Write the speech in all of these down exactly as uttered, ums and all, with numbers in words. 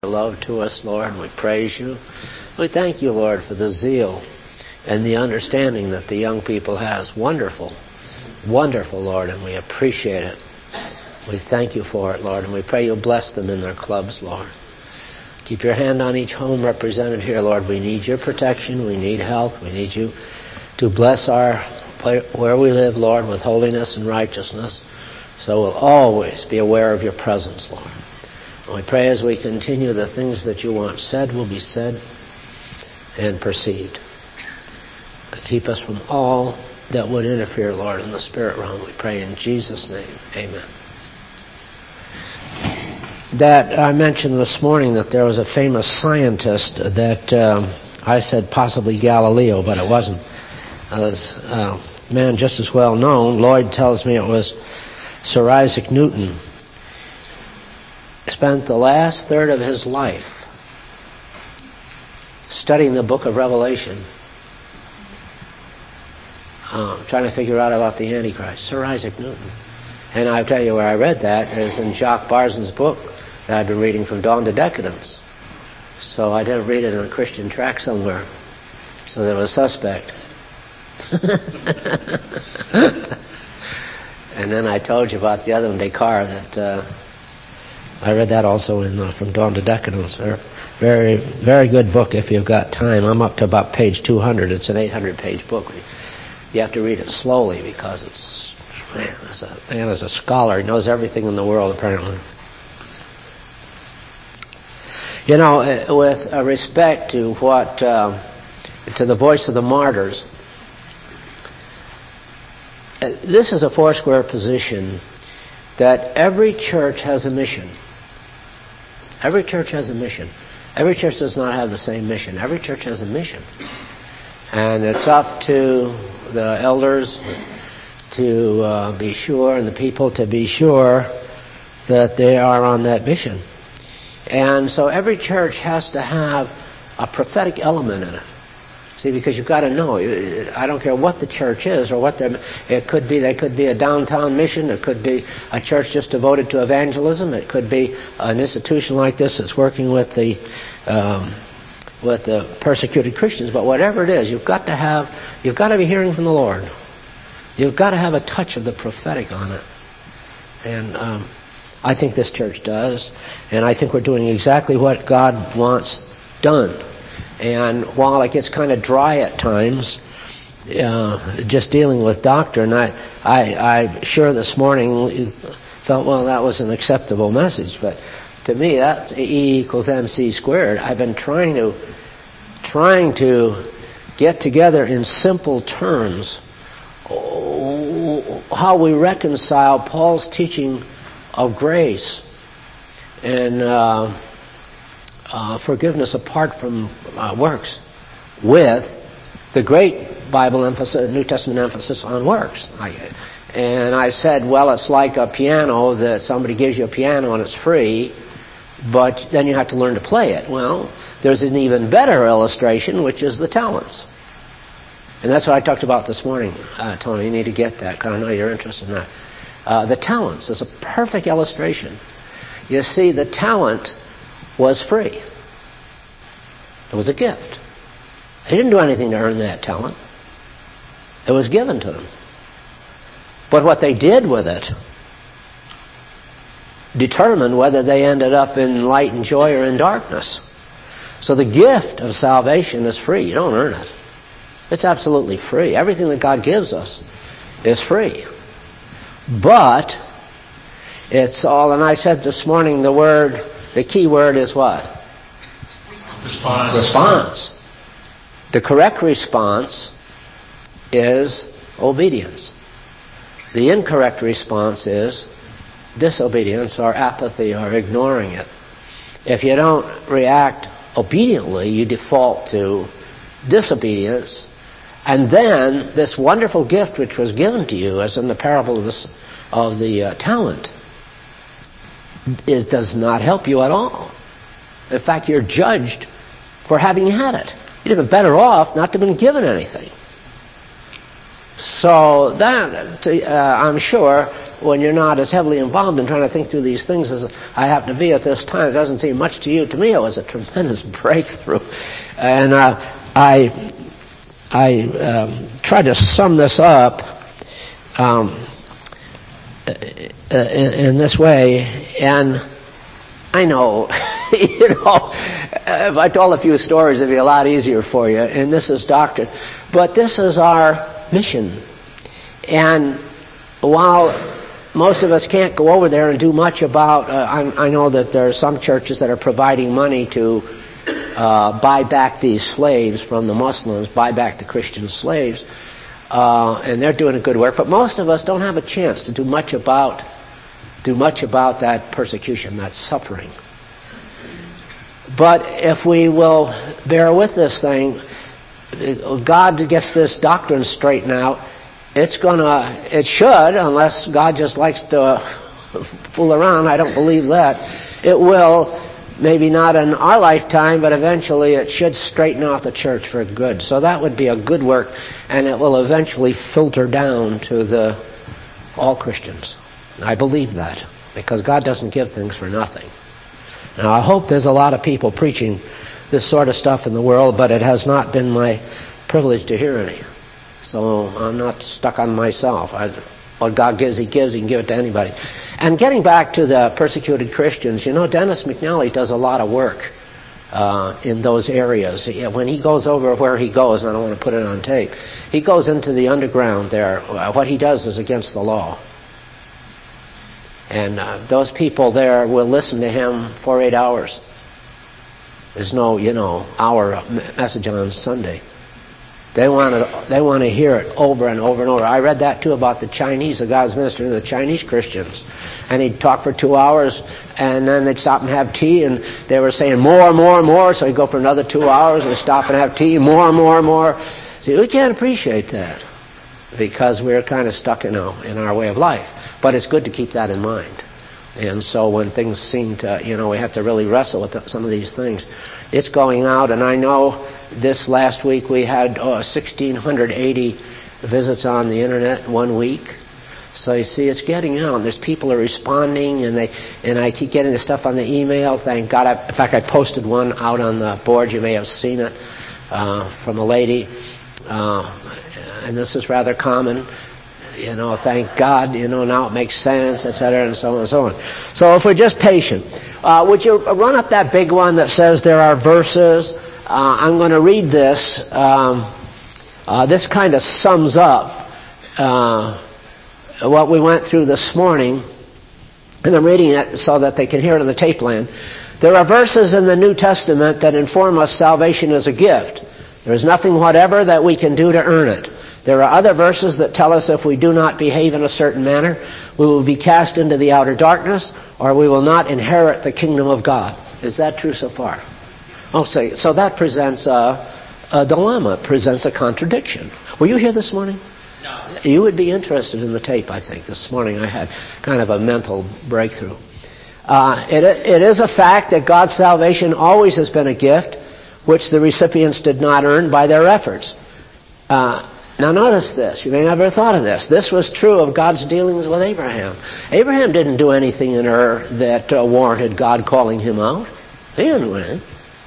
Your love to us, Lord, and we praise you. We thank you, Lord, for the zeal and the understanding that the young people has. Wonderful, wonderful, Lord, and we appreciate it. We thank you for it, Lord, and we pray you'll bless them in their clubs, Lord. Keep your hand on each home represented here, Lord. We need your protection. We need health. We need you to bless our where we live, Lord, with holiness and righteousness. So we'll always be aware of your presence, Lord. And we pray as we continue, the things that you want said will be said and perceived. Keep us from all that would interfere, Lord, in the spirit realm. We pray in Jesus' name. Amen. That I mentioned this morning that there was a famous scientist that um, I said possibly Galileo, but it wasn't. It was a man just as well known. Lloyd tells me it was Sir Isaac Newton. Spent the last third of his life studying the book of Revelation, uh, trying to figure out about the Antichrist. Sir Isaac Newton. And I'll tell you where I read that is in Jacques Barzan's book that I've been reading, From Dawn to Decadence. So I didn't read it in a Christian tract somewhere. So there was a suspect. And then I told you about the other one, Descartes, that uh, I read that also in uh, From Dawn to Decadence. Very, very good book if you've got time. I'm up to about page two hundred. It's an eight hundred page book. You have to read it slowly because it's, man, as a, man, as a scholar, he knows everything in the world apparently. You know, with respect to what, uh, to the voice of the martyrs, this is a four-square position that every church has a mission. Every church has a mission. Every church does not have the same mission. Every church has a mission. And it's up to the elders to uh, be sure, and the people to be sure that they are on that mission. And so every church has to have a prophetic element in it. See, because you've got to know. I don't care what the church is or what they're. It could be. They could be a downtown mission. It could be a church just devoted to evangelism. It could be an institution like this that's working with the um, with the persecuted Christians. But whatever it is, you've got to have. You've got to be hearing from the Lord. You've got to have a touch of the prophetic on it. And um, I think this church does. And I think we're doing exactly what God wants done. And while it gets kind of dry at times, uh, just dealing with doctrine, I, I, I sure this morning felt, well, that was an acceptable message. But to me, that's E equals M C squared. I've been trying to, trying to get together in simple terms how we reconcile Paul's teaching of grace and uh, Uh, forgiveness apart from uh, works with the great Bible emphasis, New Testament emphasis on works. I, and I said, well, it's like a piano that somebody gives you a piano and it's free, but then you have to learn to play it. Well, there's an even better illustration, which is the talents. And that's what I talked about this morning, uh, Tony. You need to get that because I know you're interested in that. Uh, the talents is a perfect illustration. You see, the talent was free. It was a gift. They didn't do anything to earn that talent. It was given to them. But what they did with it determined whether they ended up in light and joy or in darkness. So the gift of salvation is free. You don't earn it. It's absolutely free. Everything that God gives us is free. But it's all, and I said this morning the word, the key word is what? Response. Response. The correct response is obedience. The incorrect response is disobedience or apathy or ignoring it. If you don't react obediently, you default to disobedience, and then this wonderful gift which was given to you, as in the parable of, this, of the uh, talent, it does not help you at all. In fact, you're judged for having had it. You'd have been better off not to have been given anything. So that, uh, I'm sure, when you're not as heavily involved in trying to think through these things as I happen to be at this time. It doesn't seem much to you. To me, it was a tremendous breakthrough. And uh, I I um, tried to sum this up um, in, in this way, and I know, you know, if I told a few stories, it'd be a lot easier for you, and this is doctrine. But this is our mission. And while most of us can't go over there and do much about, uh, I, I know that there are some churches that are providing money to uh, buy back these slaves from the Muslims, buy back the Christian slaves, uh, and they're doing a good work. But most of us don't have a chance to do much about do much about that persecution, that suffering. But if we will bear with this thing, God gets this doctrine straightened out. It's gonna, it should, unless God just likes to fool around. I don't believe that. It will, maybe not in our lifetime, but eventually it should straighten out the church for good. So that would be a good work, and it will eventually filter down to the all Christians. I believe that, because God doesn't give things for nothing. Now, I hope there's a lot of people preaching this sort of stuff in the world, but it has not been my privilege to hear any. So I'm not stuck on myself. I, what God gives, He gives. He can give it to anybody. And getting back to the persecuted Christians, you know, Dennis McNally does a lot of work uh, in those areas. When he goes over where he goes, and I don't want to put it on tape, he goes into the underground there. What he does is against the law. And uh, those people there will listen to him for eight hours. There's no, you know, hour message on Sunday. They want to, they want to hear it over and over and over. I read that too about the Chinese. The guy was ministering to the Chinese Christians. And he'd talk for two hours, and then they'd stop and have tea, and they were saying more, more, more. So he'd go for another two hours and stop and have tea, more, more, more. See, we can't appreciate that, because we're kind of stuck in, a, in our way of life. But it's good to keep that in mind. And so when things seem to, you know, we have to really wrestle with some of these things. It's going out, and I know this last week we had oh, one thousand six hundred eighty visits on the internet in one week. So you see, it's getting out. There's people are responding, and they and I keep getting the stuff on the email. Thank God. I, in fact, I posted one out on the board. You may have seen it uh, from a lady, uh, and this is rather common. You know, thank God, you know, now it makes sense, et cetera, and so on and so on. So if we're just patient, uh, would you run up that big one that says there are verses? Uh, I'm going to read this. Um, uh, this kind of sums up uh, what we went through this morning, and I'm reading it so that they can hear it on the tape land. There are verses in the New Testament that inform us salvation is a gift. There is nothing whatever that we can do to earn it. There are other verses that tell us if we do not behave in a certain manner, we will be cast into the outer darkness, or we will not inherit the kingdom of God. Is that true so far? Oh, so, so that presents a, a dilemma, presents a contradiction. Were you here this morning? No. You would be interested in the tape, I think. This morning I had kind of a mental breakthrough. Uh, it, it is a fact that God's salvation always has been a gift, which the recipients did not earn by their efforts. Uh, Now notice this. You may never have thought of this. This was true of God's dealings with Abraham. Abraham didn't do anything in Ur that uh, warranted God calling him out. He didn't do anything.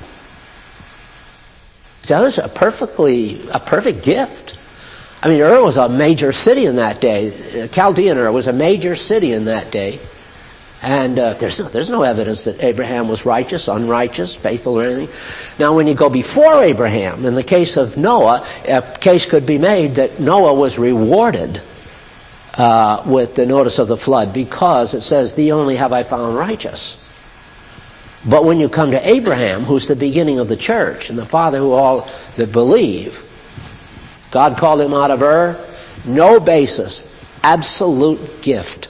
So that was a perfectly, a perfect gift. I mean, Ur was a major city in that day. Chaldean Ur was a major city in that day. And uh, there's no, there's no evidence that Abraham was righteous, unrighteous, faithful, or anything. Now, when you go before Abraham, in the case of Noah, a case could be made that Noah was rewarded uh, with the notice of the flood, because it says, "Thee only have I found righteous." But when you come to Abraham, who's the beginning of the church and the father who all that believe, God called him out of Ur, no basis, absolute gift.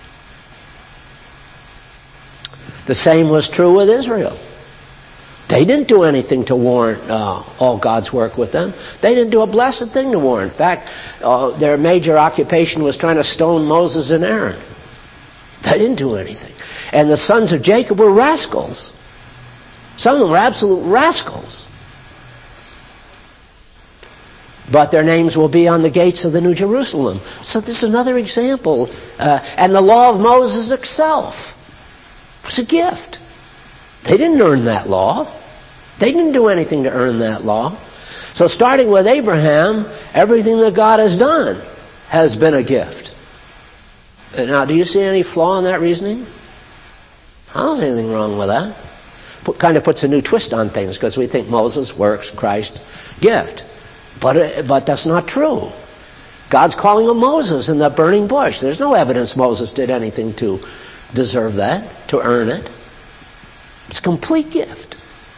The same was true with Israel. They didn't do anything to warrant uh, all God's work with them. They didn't do a blessed thing to warrant. In fact, uh, their major occupation was trying to stone Moses and Aaron. They didn't do anything. And the sons of Jacob were rascals. Some of them were absolute rascals. but their names will be on the gates of the New Jerusalem. So this is another example. Uh, and the law of Moses itself was a gift. They didn't earn that law. They didn't do anything to earn that law. So starting with Abraham, everything that God has done has been a gift. Now, do you see any flaw in that reasoning? I don't see anything wrong with that. Put, kind of puts a new twist on things because we think Moses, works, Christ, gift. But, uh, but that's not true. God's calling him Moses in the burning bush. There's no evidence Moses did anything to deserve that, to earn it. It's a complete gift.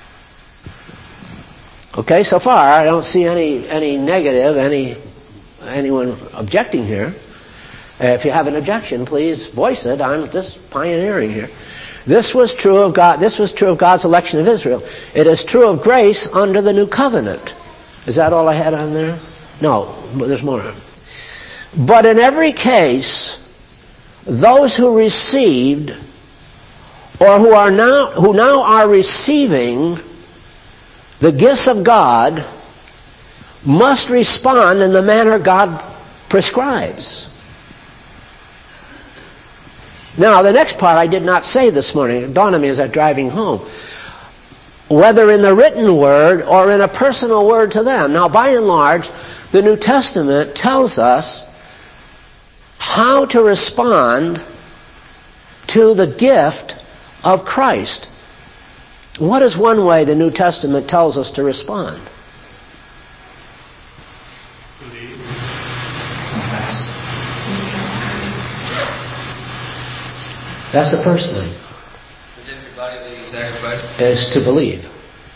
Okay, so far I don't see any any negative, any anyone objecting here. Uh, if you have an objection, please voice it. I'm just pioneering here. This was true of God. This was true of God's election of Israel. It is true of grace under the new covenant. Is that all I had on there? No, there's more. But in every case, those who received, or who are now who now are receiving the gifts of God, must respond in the manner God prescribes. Now, the next part I did not say this morning. It dawned on me as I was driving home. Whether in the written word or in a personal word to them. Now, by and large, the New Testament tells us how to respond to the gift of Christ. What is one way the New Testament tells us to respond? That's the first thing. Present your body a living sacrifice. Is to believe.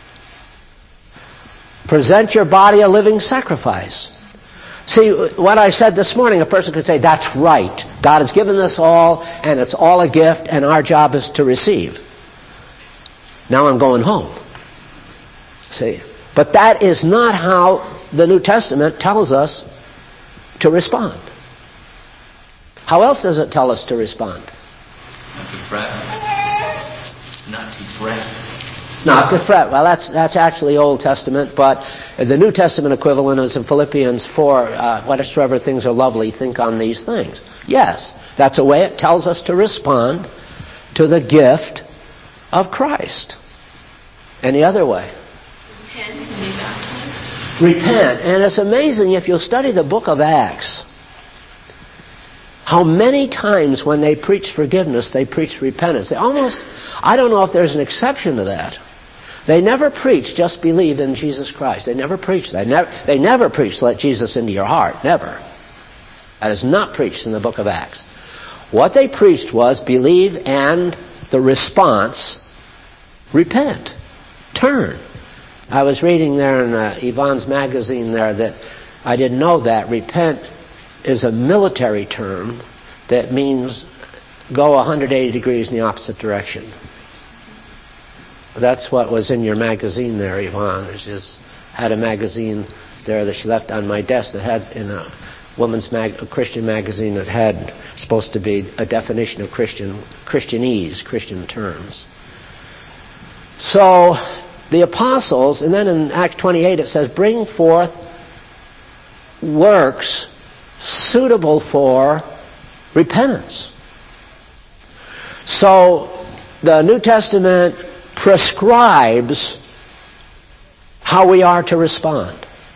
Present your body a living sacrifice. See, what I said this morning, a person could say, that's right. God has given us all, and it's all a gift, and our job is to receive. Now I'm going home. See? But that is not how the New Testament tells us to respond. How else does it tell us to respond? Not to fret. Not to fret. Not to fret. Well, that's that's actually Old Testament, but the New Testament equivalent is in Philippians four, uh, whatsoever things are lovely, think on these things. Yes, that's a way it tells us to respond to the gift of Christ. Any other way? Repent and be baptized. Repent. And it's amazing if you'll study the book of Acts, how many times when they preach forgiveness, they preach repentance. They almost, I don't know if there's an exception to that. They never preach, just believe in Jesus Christ. They never preach that. They never, they never preach, let Jesus into your heart. Never. That is not preached in the book of Acts. What they preached was believe and the response, repent. Turn. I was reading there in uh, Yvonne's magazine there that I didn't know that. Repent is a military term that means go one hundred eighty degrees in the opposite direction. That's what was in your magazine there, Yvonne. She just had a magazine there that she left on my desk that had, in a woman's mag- a Christian magazine that had supposed to be a definition of Christian, Christianese, Christian terms. So the apostles, and then in Acts twenty-eight it says, bring forth works suitable for repentance. So the New Testament prescribes how we are to respond.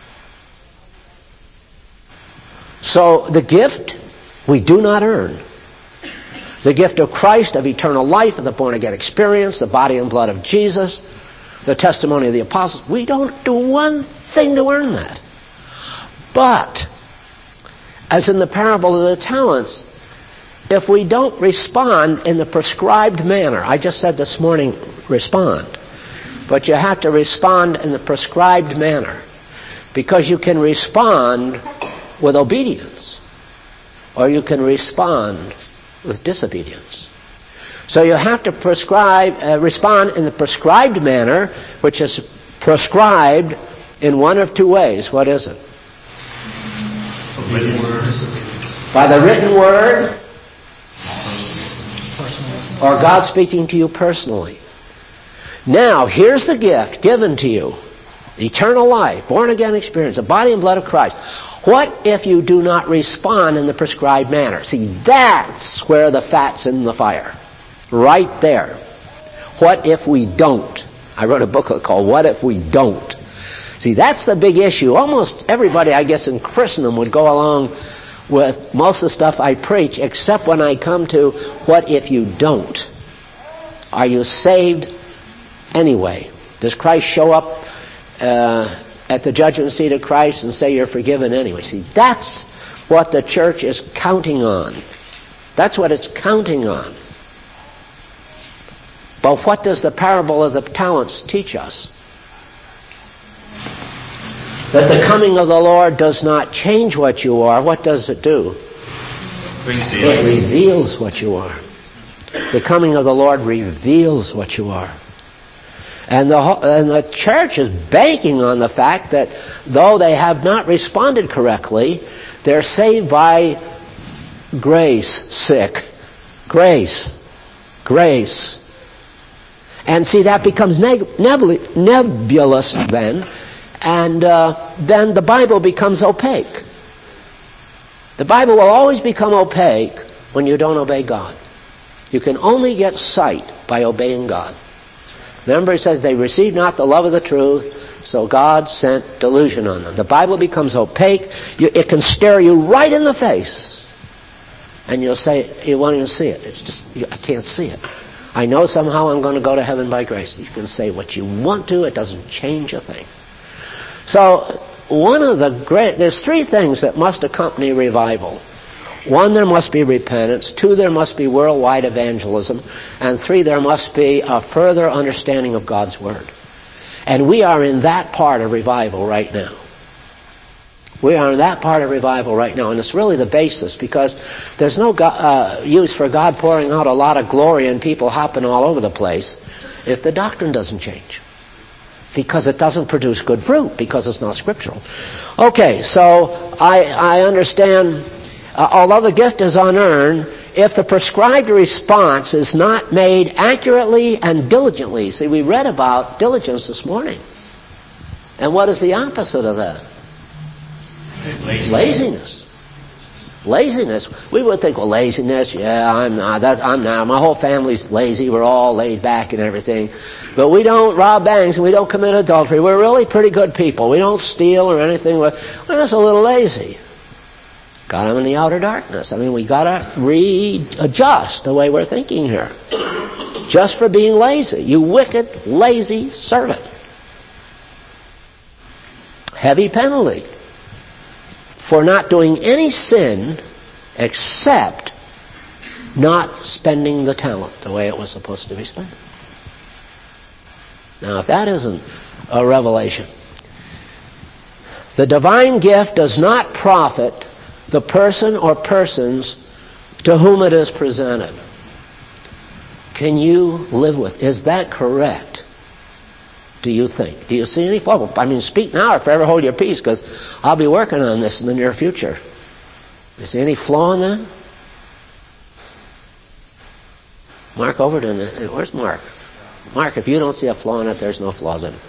So the gift we do not earn. The gift of Christ, of eternal life, of the born-again experience, the body and blood of Jesus, the testimony of the apostles. We don't do one thing to earn that. But, as in the parable of the talents, if we don't respond in the prescribed manner, I just said this morning, respond. But you have to respond in the prescribed manner. Because you can respond with obedience. Or you can respond with disobedience. So you have to prescribe, uh, respond in the prescribed manner, which is prescribed in one of two ways. What is it? By the written word, or God speaking to you personally. Now, here's the gift given to you. eternal life, born-again experience, the body and blood of Christ. What if you do not respond in the prescribed manner? See, that's where the fat's in the fire. Right there. What if we don't? I wrote a book called What If We Don't? See, that's the big issue. Almost everybody, I guess, in Christendom would go along with most of the stuff I preach, except when I come to what if you don't? Are you saved anyway? Does Christ show up uh, at the judgment seat of Christ and say you're forgiven anyway? See, that's what the church is counting on. That's what it's counting on. But what does the parable of the talents teach us? That the coming of the Lord does not change what you are. What does it do? It reveals what you are. The coming of the Lord reveals what you are. And the, and the church is banking on the fact that though they have not responded correctly, they're saved by grace, sick. Grace. Grace. And see, that becomes neg- nebul- nebulous then. And uh, then the Bible becomes opaque. The Bible will always become opaque when you don't obey God. You can only get sight by obeying God. Remember, it says, they received not the love of the truth, so God sent delusion on them. The Bible becomes opaque. You, it can stare you right in the face. And you'll say, you won't even see it. It's just, I can't see it. I know somehow I'm going to go to heaven by grace. You can say what you want to. It doesn't change a thing. So, one of the great, there's three things that must accompany revival. One, there must be repentance. Two, there must be worldwide evangelism. And three, there must be a further understanding of God's Word. And we are in that part of revival right now. We are in that part of revival right now. And it's really the basis, because there's no go- uh, use for God pouring out a lot of glory and people hopping all over the place if the doctrine doesn't change. Because it doesn't produce good fruit, because it's not scriptural. Okay, so I, I understand, uh, although the gift is unearned, if the prescribed response is not made accurately and diligently. See, we read about diligence this morning. And what is the opposite of that? Laziness. Laziness. Laziness. We would think, well, laziness, yeah, I'm not. That's, I'm not. My whole family's lazy. We're all laid back and everything. But we don't rob banks and we don't commit adultery. We're really pretty good people. We don't steal or anything. We're just a little lazy. Got them in the outer darkness. I mean, we got to readjust the way we're thinking here. Just for being lazy. You wicked, lazy servant. Heavy penalty for not doing any sin except not spending the talent the way it was supposed to be spent. Now, if that isn't a revelation. The divine gift does not profit the person or persons to whom it is presented. Can you live with? Is that correct? Do you think? Do you see any flaw? I mean, speak now or forever hold your peace, because I'll be working on this in the near future. You see any flaw in that? Mark Overton, where's Mark? Mark, if you don't see a flaw in it, there's no flaws in it.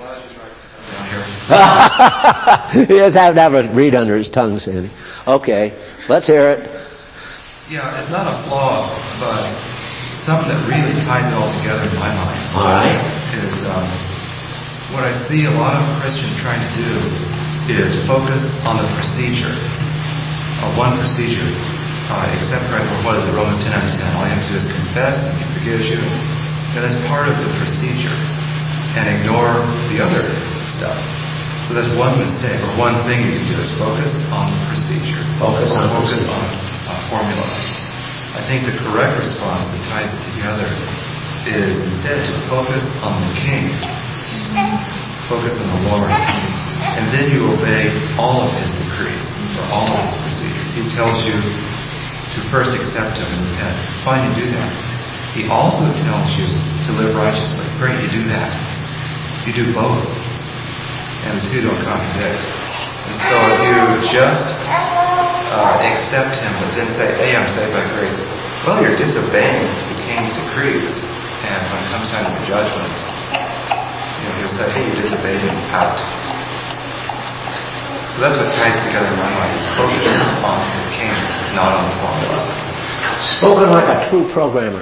He doesn't have to have a reed under his tongue, Sandy. Okay, let's hear it. Yeah, it's not a flaw, but something that really ties it all together in my mind. All right. Is um, what I see a lot of Christians trying to do is focus on the procedure, uh, one procedure. Uh, except right for what is it, Romans ten out of ten. All you have to do is confess and He forgives you. And that's part of the procedure. And ignore the other stuff. So that's one mistake, or one thing you can do is focus on the procedure. Focus on focus on a formula. I think the correct response that ties it together is instead to focus on the King. Focus on the Lord. And then you obey all of His decrees, or all of His procedures. He tells you to first accept Him and repent. Fine, you do that. He also tells you to live righteously. Great, you do that. You do both. And the two don't contradict. And so if you just uh, accept Him, but then say, hey, I'm saved by grace, well, you're disobeying the King's decrees. And when it comes time for judgment, you know, He'll say, hey, you disobeyed Him. out. So that's what ties together in my mind, is focusing on the king, not on the formula. Spoken like a true programmer.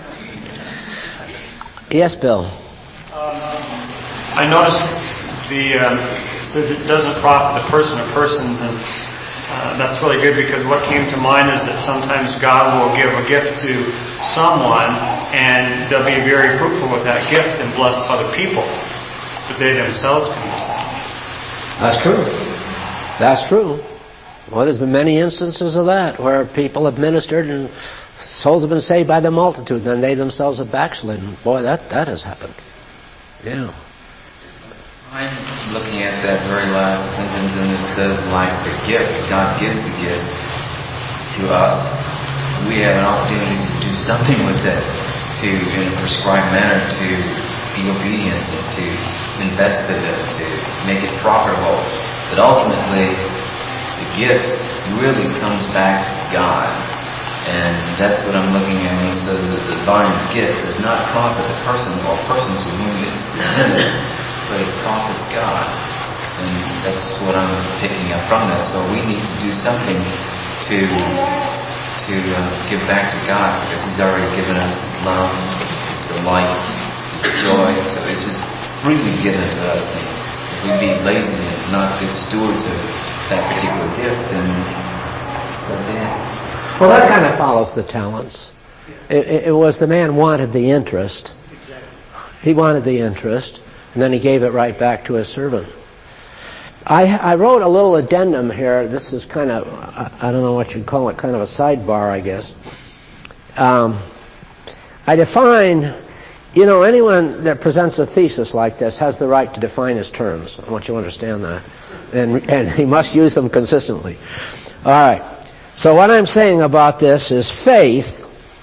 Yes, Bill. Um, I noticed the um, it says it doesn't profit the person or persons, and uh, that's really good, because what came to mind is that sometimes God will give a gift to someone and they'll be very fruitful with that gift and bless other people, but they themselves can be saved. That's true. That's true. Well, there's been many instances of that where people have ministered and souls have been saved by the multitude, and then they themselves have backslidden. Boy, that, that has happened. Yeah. I'm looking at that very last sentence, and it says, like the gift, God gives the gift to us. We have an opportunity to do something with it, to, in a prescribed manner, to be obedient, to invest in it, to make it profitable. But ultimately, the gift really comes back to God. And that's what I'm looking at when it says that the divine gift does not profit the person or persons to whom it's presented, but it profits God. And that's what I'm picking up from that. So we need to do something to to uh, give back to God, because He's already given us love, His delight, His joy. So it's just freely given to us. And if we be lazy and not good stewards of that particular gift, then so yeah. Well, that kind of follows the talents. It, it, it was the man wanted the interest. He wanted the interest, and then he gave it right back to his servant. I, I wrote a little addendum here. This is kind of, I, I don't know what you'd call it, kind of a sidebar, I guess. Um, I define, you know, anyone that presents a thesis like this has the right to define his terms. I want you to understand that. And, and he must use them consistently. All right. So what I'm saying about this is faith,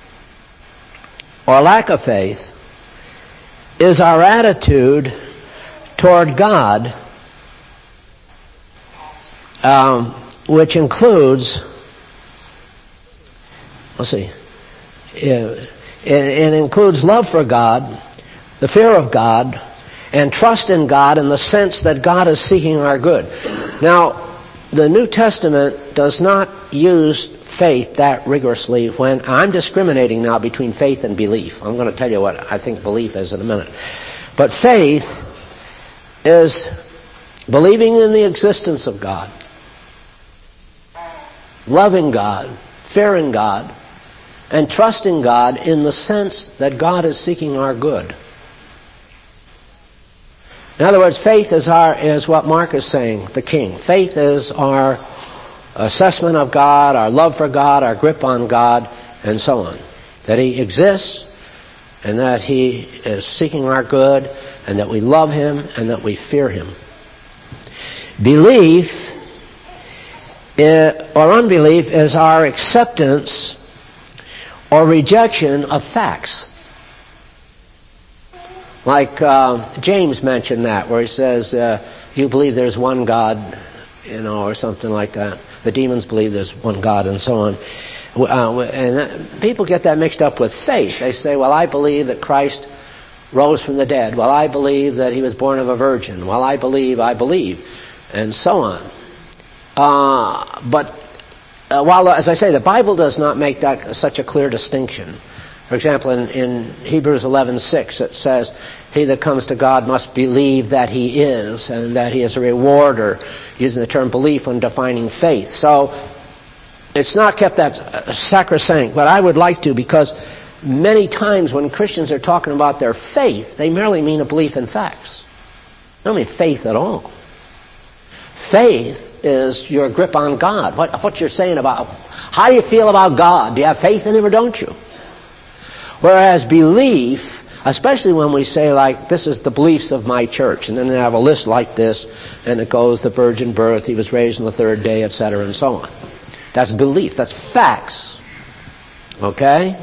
or lack of faith, is our attitude toward God, um, which includes, let's see, it, it includes love for God, the fear of God, and trust in God in the sense that God is seeking our good. Now, the New Testament does not use faith that rigorously when I'm discriminating now between faith and belief. I'm going to tell you what I think belief is in a minute. But faith is believing in the existence of God, loving God, fearing God, and trusting God in the sense that God is seeking our good. In other words, faith is our is what Mark is saying, the king. Faith is our assessment of God, our love for God, our grip on God, and so on. That He exists, and that He is seeking our good, and that we love Him, and that we fear Him. Belief or unbelief is our acceptance or rejection of facts. Like uh, James mentioned that, where he says, uh, you believe there's one God, you know, or something like that. The demons believe there's one God, and so on. Uh, and that, people get that mixed up with faith. They say, well, I believe that Christ rose from the dead. Well, I believe that He was born of a virgin. Well, I believe, I believe, and so on. Uh, but uh, while, as I say, the Bible does not make that such a clear distinction. For example, in, in Hebrews eleven six, it says, he that comes to God must believe that He is, and that He is a rewarder, using the term belief when defining faith. So it's not kept that sacrosanct, but I would like to, because many times when Christians are talking about their faith, they merely mean a belief in facts. They don't mean faith at all. Faith is your grip on God. What, what you're saying about, how do you feel about God? Do you have faith in Him or don't you? Whereas belief, especially when we say, like, this is the beliefs of my church, and then they have a list like this, and it goes, the virgin birth, He was raised on the third day, et cetera, and so on. That's belief. That's facts. Okay?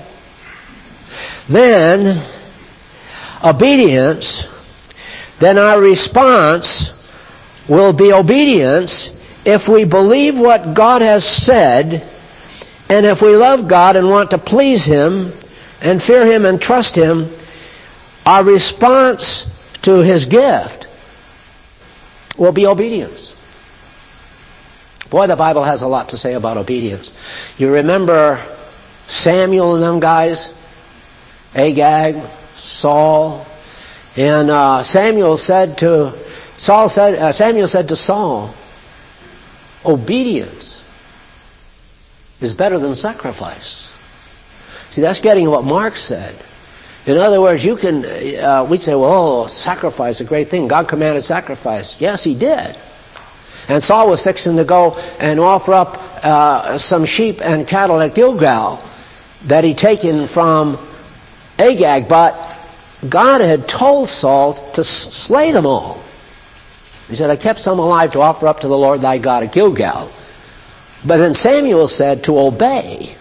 Then, obedience, then our response will be obedience if we believe what God has said, and if we love God and want to please Him, and fear Him and trust Him, our response to His gift will be obedience. Boy, the Bible has a lot to say about obedience. You remember Samuel and them guys? Agag, Saul. And uh, Samuel said to Saul said uh, Samuel said to Saul, obedience is better than sacrifice. See, that's getting what Mark said. In other words, you can uh, we'd say, well, oh, sacrifice is a great thing. God commanded sacrifice. Yes, He did. And Saul was fixing to go and offer up uh, some sheep and cattle at Gilgal that he'd taken from Agag, but God had told Saul to slay them all. He said, I kept some alive to offer up to the Lord thy God at Gilgal. But then Samuel said to obey.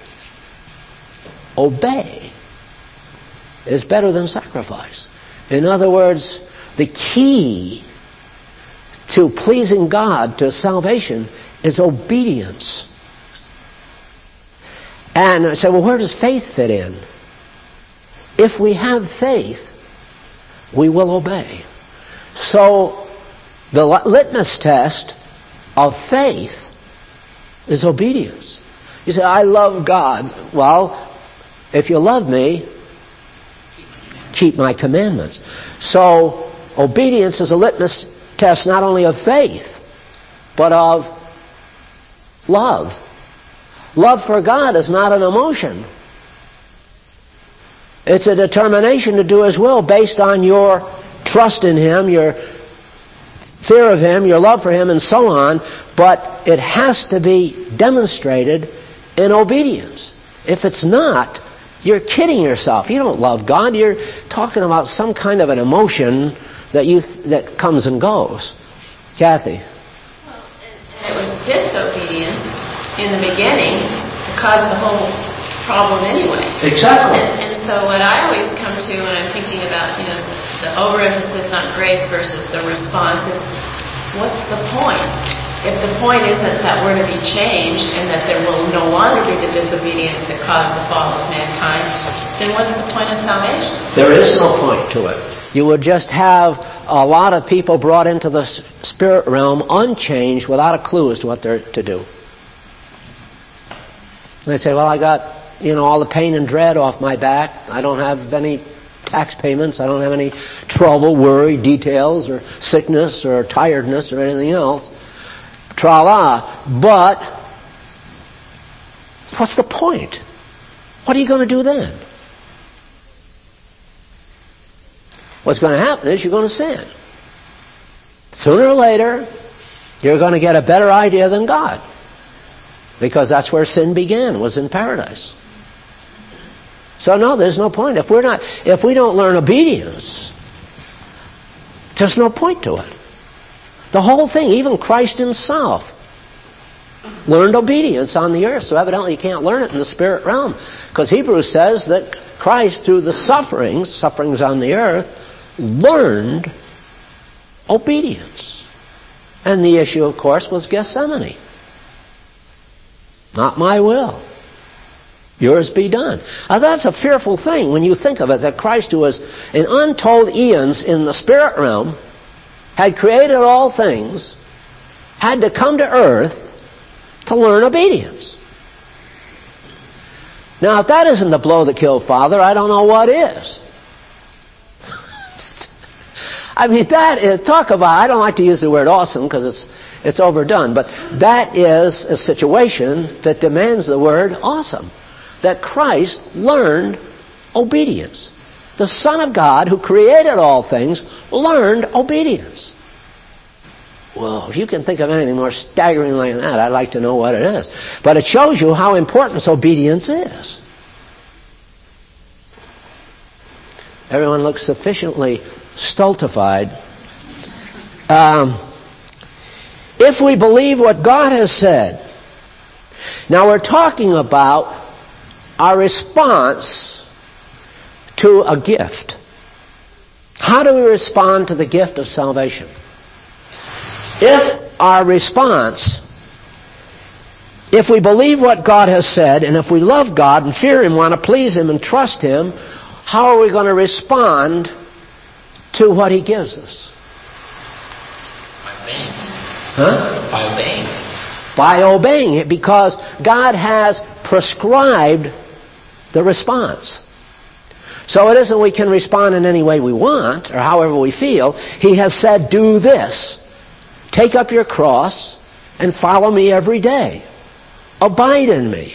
Obey is better than sacrifice. In other words, the key to pleasing God, to salvation, is obedience. And I said, well, where does faith fit in? If we have faith, we will obey. So the litmus test of faith is obedience. You say, I love God. Well, if you love me, keep my commandments. So obedience is a litmus test not only of faith, but of love. Love for God is not an emotion. It's a determination to do His will based on your trust in Him, your fear of Him, your love for Him, and so on. But it has to be demonstrated in obedience. If it's not, you're kidding yourself. You don't love God. You're talking about some kind of an emotion that you th- that comes and goes. Kathy. Well, and, and it was disobedience in the beginning that caused the whole problem anyway. Exactly. And, and so what I always come to when I'm thinking about, you know, the overemphasis on grace versus the response is, what's the point? If the point isn't that we're to be changed and that there will no longer be the disobedience that caused the fall of mankind, then what's the point of salvation? There is no point to it. You would just have a lot of people brought into the spirit realm unchanged without a clue as to what they're to do. They say, well, I got, you know, all the pain and dread off my back. I don't have any tax payments. I don't have any trouble, worry, details, or sickness, or tiredness, or anything else. Tra-la. But what's the point? What are you going to do then? What's going to happen is you're going to sin. Sooner or later, you're going to get a better idea than God. Because that's where sin began, was in paradise. So no, there's no point. If we're not, if we don't learn obedience, there's no point to it. The whole thing, even Christ Himself, learned obedience on the earth. So evidently you can't learn it in the spirit realm. Because Hebrews says that Christ, through the sufferings, sufferings on the earth, learned obedience. And the issue, of course, was Gethsemane. Not my will. Yours be done. Now that's a fearful thing when you think of it, that Christ, who was in untold eons in the spirit realm, had created all things, had to come to earth to learn obedience. Now, if that isn't the blow that killed Father, I don't know what is. I mean, that is, talk about, I don't like to use the word awesome because it's it's overdone, but that is a situation that demands the word awesome. That Christ learned obedience. The Son of God, who created all things, learned obedience. Well, if you can think of anything more staggering than that, I'd like to know what it is. But it shows you how important obedience is. Everyone looks sufficiently stultified. Um, if we believe what God has said, now we're talking about our response to a gift. How do we respond to the gift of salvation? If our response, if we believe what God has said, and if we love God and fear Him, want to please Him and trust Him, how are we going to respond to what He gives us? By faith. Huh? By obeying. By obeying it, because God has prescribed the response. So it isn't we can respond in any way we want or however we feel. He has said, do this. Take up your cross and follow me every day. Abide in me.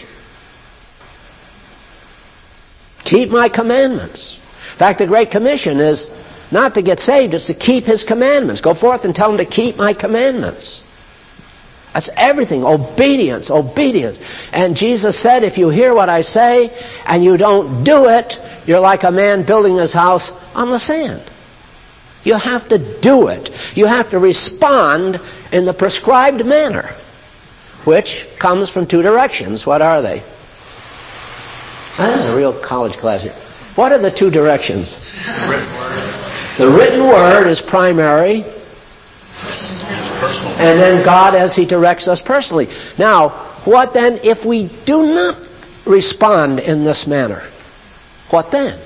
Keep my commandments. In fact, the Great Commission is not to get saved, it's to keep His commandments. Go forth and tell them to keep my commandments. That's everything. Obedience, obedience. And Jesus said, if you hear what I say and you don't do it, you're like a man building his house on the sand. You have to do it. You have to respond in the prescribed manner, which comes from two directions. What are they? That is a real college class here. What are the two directions? The written word. The written word is primary, Personal. and then God as He directs us personally. Now, what then if we do not respond in this manner? What then?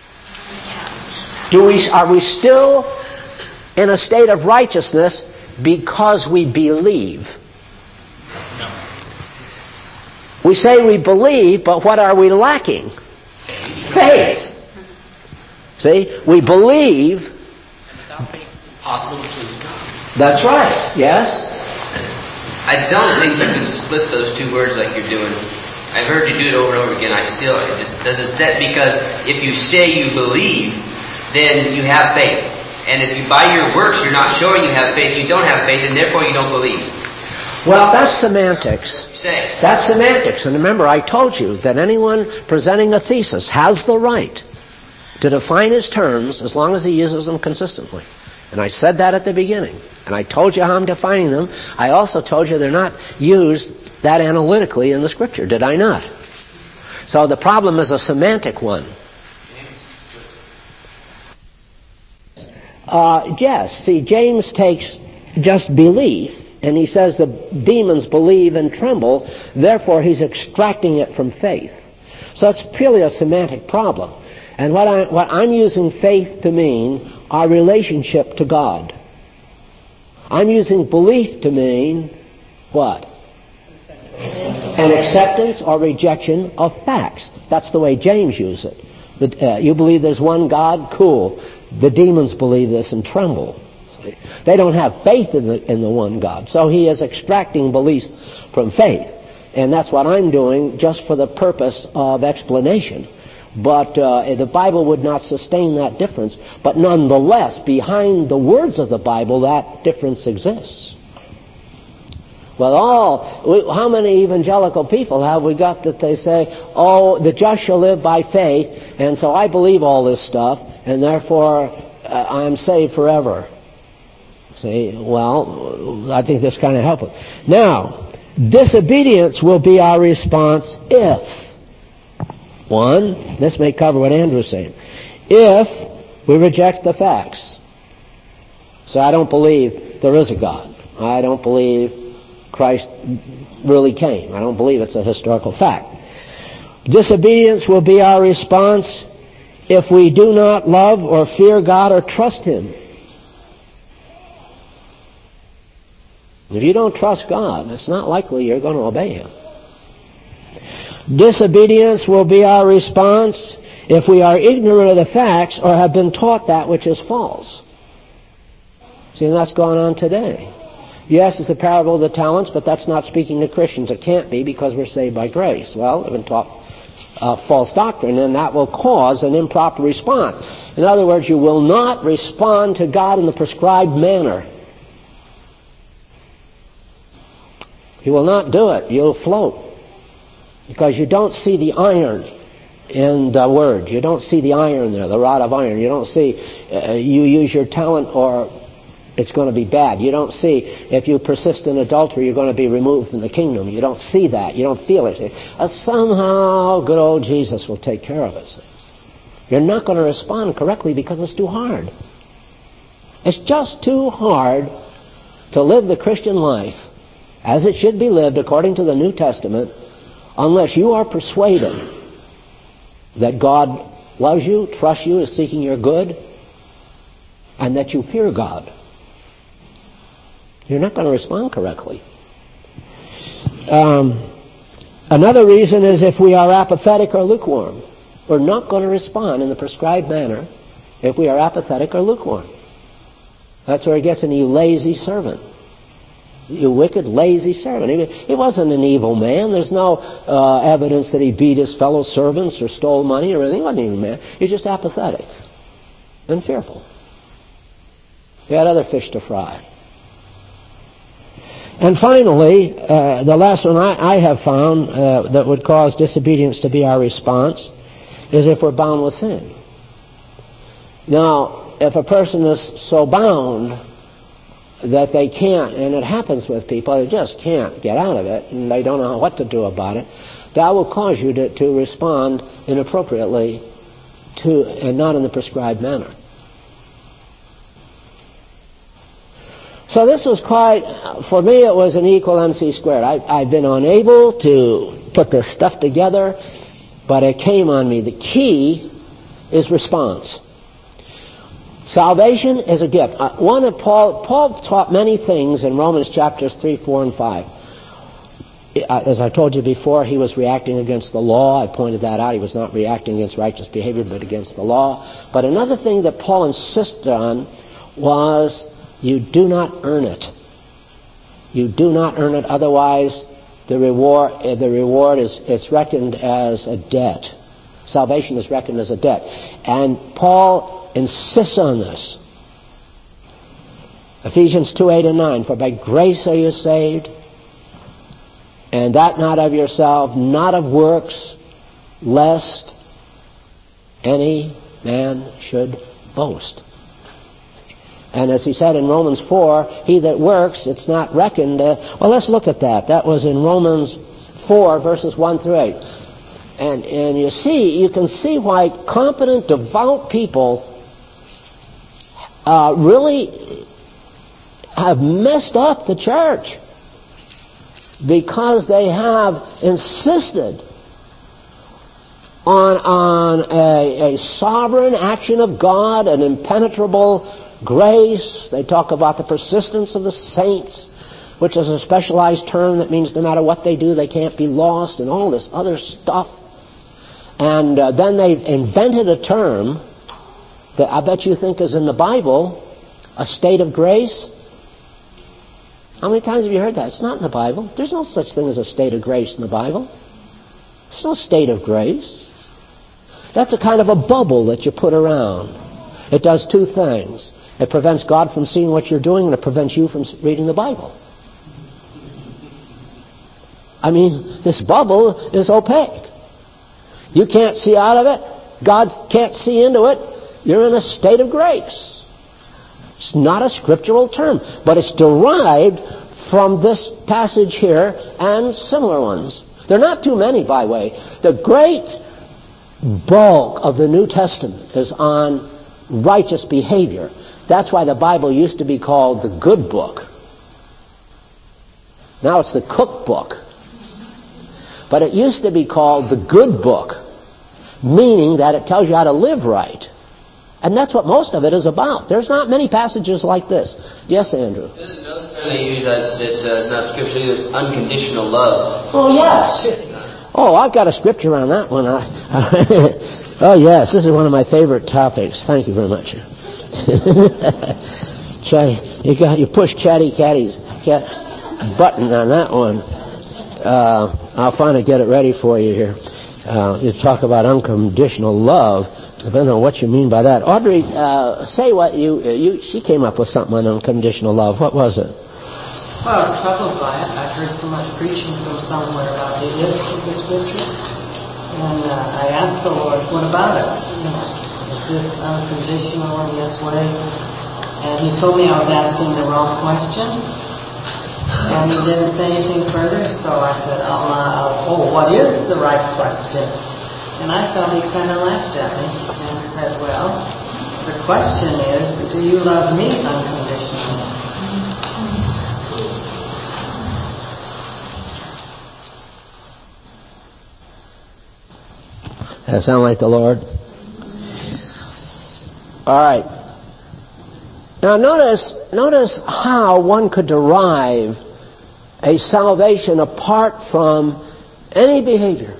Do we, are we still in a state of righteousness because we believe? No. We say we believe, but what are we lacking? Faith. See, we believe. Without faith, it's impossible to please God. That's right. Yes? I don't think you can split those two words like you're doing. I've heard you do it over and over again. I still, it just doesn't set, because if you say you believe, then you have faith. And if you, by your works, you're not showing you have faith, you don't have faith, and therefore you don't believe. Well, that's semantics. Say. That's semantics. And remember, I told you that anyone presenting a thesis has the right to define his terms as long as he uses them consistently. And I said that at the beginning. And I told you how I'm defining them. I also told you they're not used that analytically in the Scripture, did I not? So the problem is a semantic one. Uh, yes, see, James takes just belief, and he says the demons believe and tremble, therefore he's extracting it from faith. So it's purely a semantic problem. And what, I, what I'm using faith to mean, our relationship to God. I'm using belief to mean what? An acceptance or rejection of facts. That's the way James used it. The, uh, you believe there's one God? Cool. The demons believe this and tremble. See? They don't have faith in the, in the one God. So he is extracting belief from faith. And that's what I'm doing just for the purpose of explanation. But uh, the Bible would not sustain that difference. But nonetheless, behind the words of the Bible, that difference exists. Well, all, we, how many evangelical people have we got that they say, oh, the just shall live by faith, and so I believe all this stuff, and therefore uh, I'm saved forever. See, well, I think that's kind of helpful. Now, disobedience will be our response if, one, this may cover what Andrew's saying, if we reject the facts. So I don't believe there is a God. I don't believe Christ really came. I don't believe it's a historical fact. Disobedience will be our response if we do not love or fear God or trust Him. If you don't trust God, it's not likely you're going to obey Him. Disobedience will be our response if we are ignorant of the facts or have been taught that which is false. See, and that's going on today. Yes, it's the parable of the talents, but that's not speaking to Christians. It can't be because we're saved by grace. Well, we've been taught uh, false doctrine, and that will cause an improper response. In other words, you will not respond to God in the prescribed manner. You will not do it. You'll float. Because you don't see the iron in the Word. You don't see the iron there, the rod of iron. You don't see uh, you use your talent or it's going to be bad. You don't see if you persist in adultery, you're going to be removed from the kingdom. You don't see that. You don't feel it. Uh, somehow good old Jesus will take care of it. You're not going to respond correctly because it's too hard. It's just too hard to live the Christian life as it should be lived according to the New Testament unless you are persuaded that God loves you, trusts you, is seeking your good, and that you fear God. You're not going to respond correctly. Um, another reason is if we are apathetic or lukewarm. We're not going to respond in the prescribed manner if we are apathetic or lukewarm. That's where it gets in, you lazy servant. You wicked, lazy servant. He, he wasn't an evil man. There's no uh, evidence that he beat his fellow servants or stole money or anything. He wasn't an evil man. He's just apathetic and fearful. He had other fish to fry. And finally, uh, the last one I, I have found uh, that would cause disobedience to be our response is if we're bound with sin. Now, if a person is so bound that they can't, and it happens with people, they just can't get out of it, and they don't know what to do about it, that will cause you to, to respond inappropriately to, and not in the prescribed manner. So this was quite, for me it was an equal M C squared. I, I've been unable to put this stuff together, but it came on me. The key is response. Salvation is a gift. Uh, one of Paul, Paul taught many things in Romans chapters three, four, and five. Uh, as I told you before, he was reacting against the law. I pointed that out. He was not reacting against righteous behavior, but against the law. But another thing that Paul insisted on was you do not earn it. You do not earn it. Otherwise, the reward, uh, the reward is it's reckoned as a debt. Salvation is reckoned as a debt. And Paul insists on this. Ephesians two, eight and nine, for by grace are you saved, and that not of yourself, not of works, lest any man should boast. And as he said in Romans four, he that works, it's not reckoned. Uh, well, let's look at that. That was in Romans four, verses one through eight. And, and you see, you can see why competent, devout people Uh, really have messed up the church because they have insisted on, on a, a sovereign action of God, an impenetrable grace. They talk about the persistence of the saints, which is a specialized term that means no matter what they do, they can't be lost, and all this other stuff. And uh, then they've invented a term that I bet you think is in the Bible, a state of grace. How many times have you heard that? It's not in the Bible. There's no such thing as a state of grace in the Bible. There's no state of grace. That's a kind of a bubble that you put around. It does two things. It prevents God from seeing what you're doing, and it prevents you from reading the Bible. I mean, this bubble is opaque. You can't see out of it. God can't see into it. You're in a state of grace. It's not a scriptural term, but it's derived from this passage here and similar ones. There are not too many, by the way. The great bulk of the New Testament is on righteous behavior. That's why the Bible used to be called the good book. Now it's the cookbook. But it used to be called the good book, meaning that it tells you how to live right. And that's what most of it is about. There's not many passages like this. Yes, Andrew? There's another term they use that, that uh, is not scriptural, it's unconditional love. Oh, yes. Oh, I've got a scripture on that one. I, oh, yes, this is one of my favorite topics. Thank you very much. Chatty, you got you push Chatty Catty's cat button on that one. Uh, I'll finally get it ready for you here. Uh, you talk about unconditional love. Depends on what you mean by that. Audrey, uh, say what you, uh, you... She came up with something on unconditional love. What was it? Well, I was troubled by it. I've heard so much preaching from somewhere about the ifs of the Scripture. And uh, I asked the Lord, what about it? You know, is this unconditional in this way? And He told me I was asking the wrong question. And He didn't say anything further, so I said, oh, uh, oh what is the right question? And I felt He kind of laughed at me and said, well, the question is, do you love me unconditionally? That sound like the Lord? All right. Now notice, notice how one could derive a salvation apart from any behavior.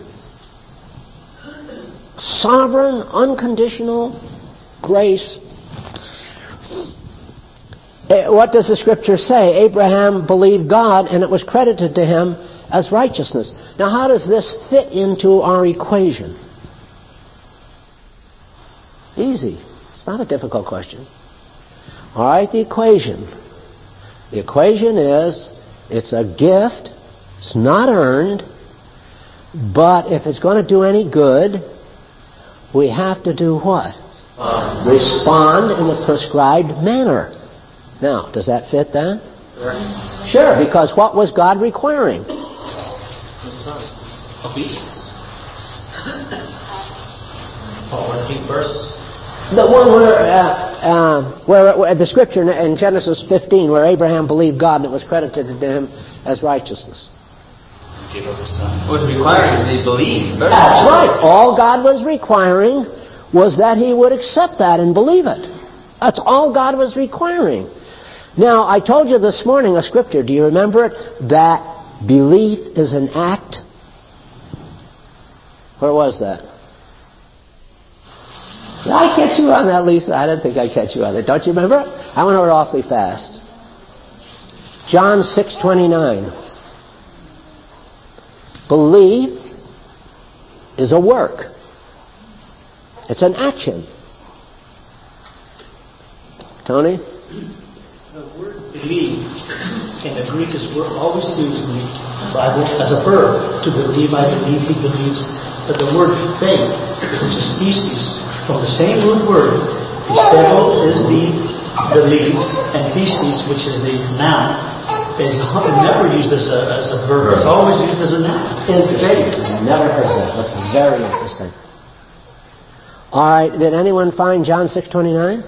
Sovereign, unconditional grace. What does the Scripture say? Abraham believed God and it was credited to him as righteousness. Now how does this fit into our equation? Easy. It's not a difficult question. All right, the equation. The equation is, it's a gift, it's not earned, but if it's going to do any good, we have to do what? Respond, Respond in the prescribed manner. Now, does that fit then? Sure. Sure, because what was God requiring? The Son. Obedience. Oh, what repeat verse? The one where, uh, uh, where, where the Scripture in Genesis fifteen, where Abraham believed God and it was credited to him as righteousness. Give up his son. What requiring they believe. That's right. All God was requiring was that he would accept that and believe it. That's all God was requiring. Now, I told you this morning a scripture, do you remember it? That belief is an act. Where was that? Did I catch you on that, Lisa? I didn't think I'd catch you on that. Don't you remember? I went over it awfully fast. John six twenty-nine. Belief is a work. It's an action. Tony? The word believe in the Greek is always used in the Bible as a verb. To believe, I believe, he believes. But the word faith, which is species, from the same root word, pisteo is the belief, and pistis, which is the noun, is never used as a, as a verb. It's always used as a noun. In faith. Never heard that. That's very interesting. All right. Did anyone find John six twenty-nine?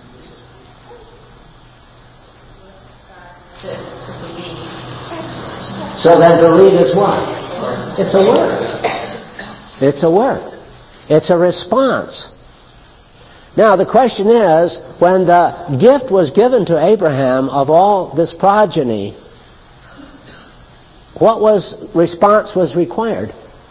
So then believe is what? It's a work. It's a work. It's a response. Now the question is, when the gift was given to Abraham of all this progeny, what was response was required?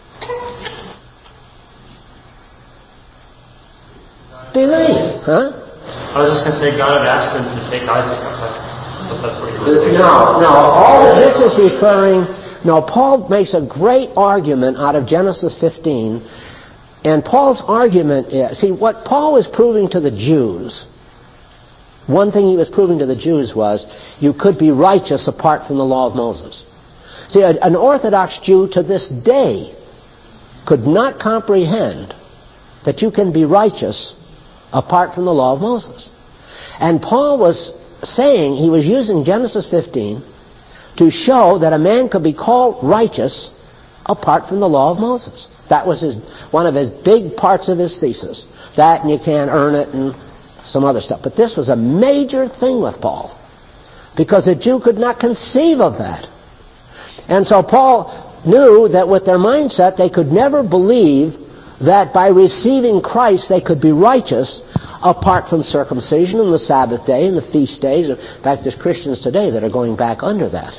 Believe, huh? I was just going to say God had asked him to take Isaac. I thought that's what you were thinking. No, no. All of this is referring. No, Paul makes a great argument out of Genesis fifteen. And Paul's argument is, see, what Paul was proving to the Jews, one thing he was proving to the Jews was, you could be righteous apart from the law of Moses. See, an Orthodox Jew to this day could not comprehend that you can be righteous apart from the law of Moses. And Paul was saying, he was using Genesis fifteen to show that a man could be called righteous apart from the law of Moses. That was his, one of his big parts of his thesis. That and you can't earn it and some other stuff. But this was a major thing with Paul, because a Jew could not conceive of that. And so Paul knew that with their mindset they could never believe that by receiving Christ they could be righteous apart from circumcision and the Sabbath day and the feast days. In fact, there's Christians today that are going back under that.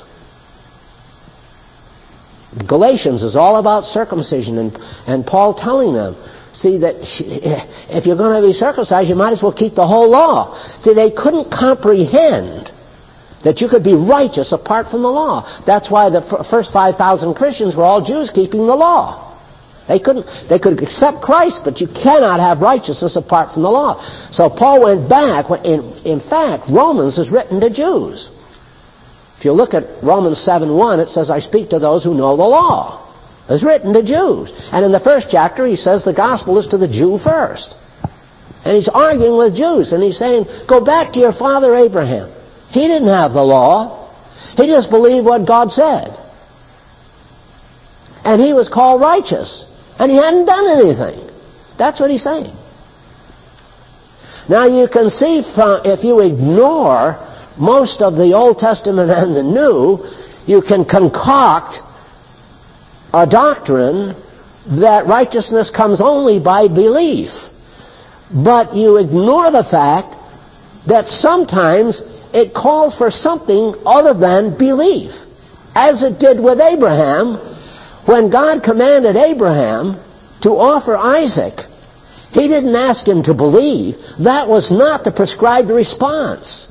Galatians is all about circumcision, and, and Paul telling them, see, that if you're going to be circumcised, you might as well keep the whole law. See, they couldn't comprehend that you could be righteous apart from the law. That's why the f- first five thousand Christians were all Jews keeping the law. They couldn't, they could accept Christ, but you cannot have righteousness apart from the law. So Paul went back. In, in fact, Romans is written to Jews. If you look at Romans seven one, it says, I speak to those who know the law. It's written to Jews. And in the first chapter, he says the gospel is to the Jew first. And he's arguing with Jews, and he's saying, go back to your father Abraham. He didn't have the law. He just believed what God said. And he was called righteous. And he hadn't done anything. That's what he's saying. Now you can see from, if you ignore most of the Old Testament and the New, you can concoct a doctrine that righteousness comes only by belief. But you ignore the fact that sometimes it calls for something other than belief, as it did with Abraham. When God commanded Abraham to offer Isaac, He didn't ask him to believe. That was not the prescribed response.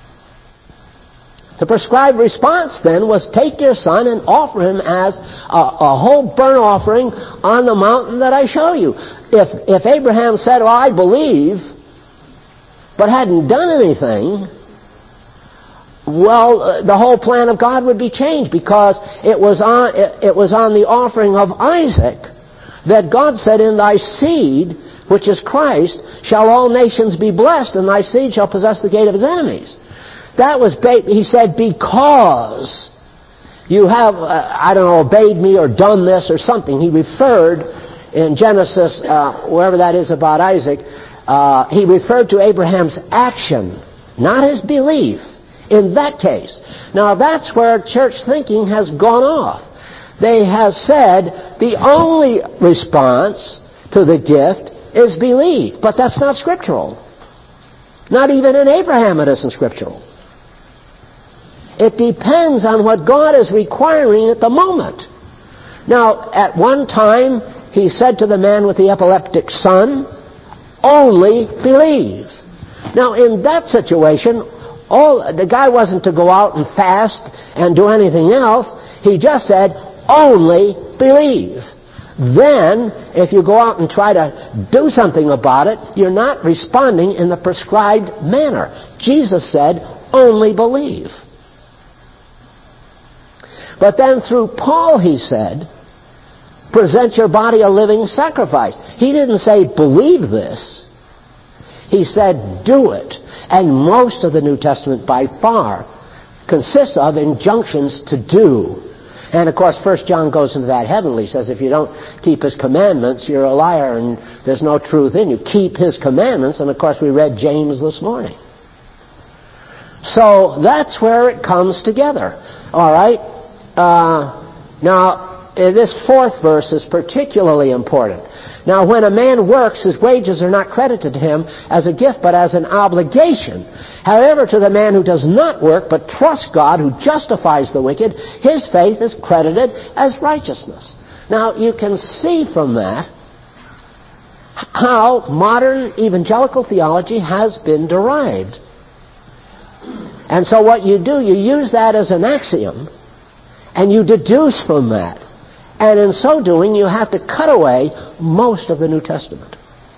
The prescribed response then was, take your son and offer him as a, a whole burnt offering on the mountain that I show you. If, if Abraham said, well, I believe, but hadn't done anything, well, uh, the whole plan of God would be changed, because it was on, it, it was on the offering of Isaac that God said, in thy seed, which is Christ, shall all nations be blessed, and thy seed shall possess the gate of his enemies. That was, he said, because you have, uh, I don't know, obeyed me or done this or something. He referred in Genesis, uh, wherever that is about Isaac, uh, he referred to Abraham's action, not his belief, in that case. Now that's where church thinking has gone off. They have said the only response to the gift is belief, but that's not scriptural. Not even in Abraham it isn't scriptural. It depends on what God is requiring at the moment. Now, at one time, He said to the man with the epileptic son, only believe. Now, in that situation, all the guy wasn't to go out and fast and do anything else. He just said, only believe. Then, if you go out and try to do something about it, you're not responding in the prescribed manner. Jesus said, only believe. But then through Paul, he said, present your body a living sacrifice. He didn't say, believe this. He said, do it. And most of the New Testament, by far, consists of injunctions to do. And of course, First John goes into that heavily. He says, if you don't keep His commandments, you're a liar and there's no truth in you. Keep His commandments. And of course, we read James this morning. So that's where it comes together. All right? Uh, now, this fourth verse is particularly important. Now, when a man works, his wages are not credited to him as a gift, but as an obligation. However, to the man who does not work, but trusts God, who justifies the wicked, his faith is credited as righteousness. Now, you can see from that how modern evangelical theology has been derived. And so what you do, you use that as an axiom, and you deduce from that. And in so doing, you have to cut away most of the New Testament.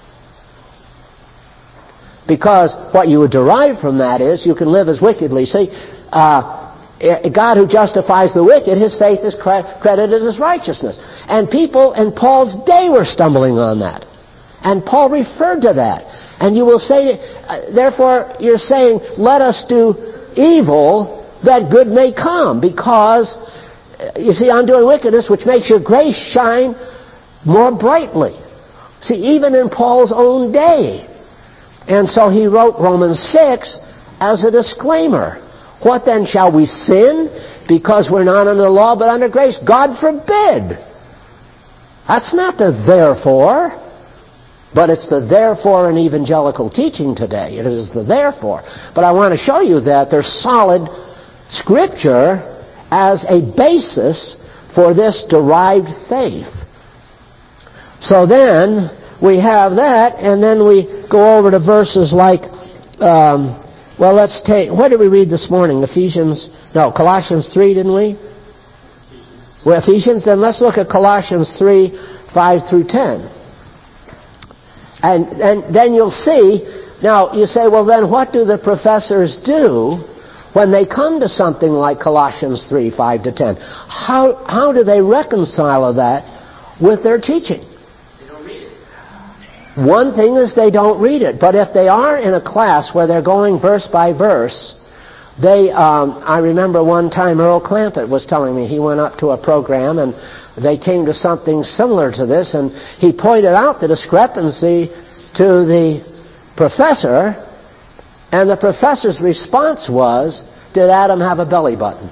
Because what you would derive from that is you can live as wickedly. See, uh, God who justifies the wicked, His faith is cre- credited as righteousness. And people in Paul's day were stumbling on that. And Paul referred to that. And you will say, uh, therefore, you're saying, let us do evil that good may come. Because, you see, I'm doing wickedness, which makes your grace shine more brightly. See, even in Paul's own day. And so he wrote Romans six as a disclaimer. What then, shall we sin because we're not under the law but under grace? God forbid. That's not the therefore, but it's the therefore in evangelical teaching today. It is the therefore. But I want to show you that there's solid Scripture as a basis for this derived faith. So then we have that, and then we go over to verses like, um, well, let's take, what did we read this morning? Ephesians, no, Colossians three, didn't we? Well, Ephesians, then let's look at Colossians three, five through ten. And, and then you'll see, now you say, well then what do the professors do when they come to something like Colossians three, five to ten? How, how do they reconcile that with their teaching? They don't read it. One thing is they don't read it, but if they are in a class where they're going verse by verse, they, um, I remember one time Earl Clampett was telling me, he went up to a program and they came to something similar to this, and he pointed out the discrepancy to the professor, and the professor's response was, did Adam have a belly button?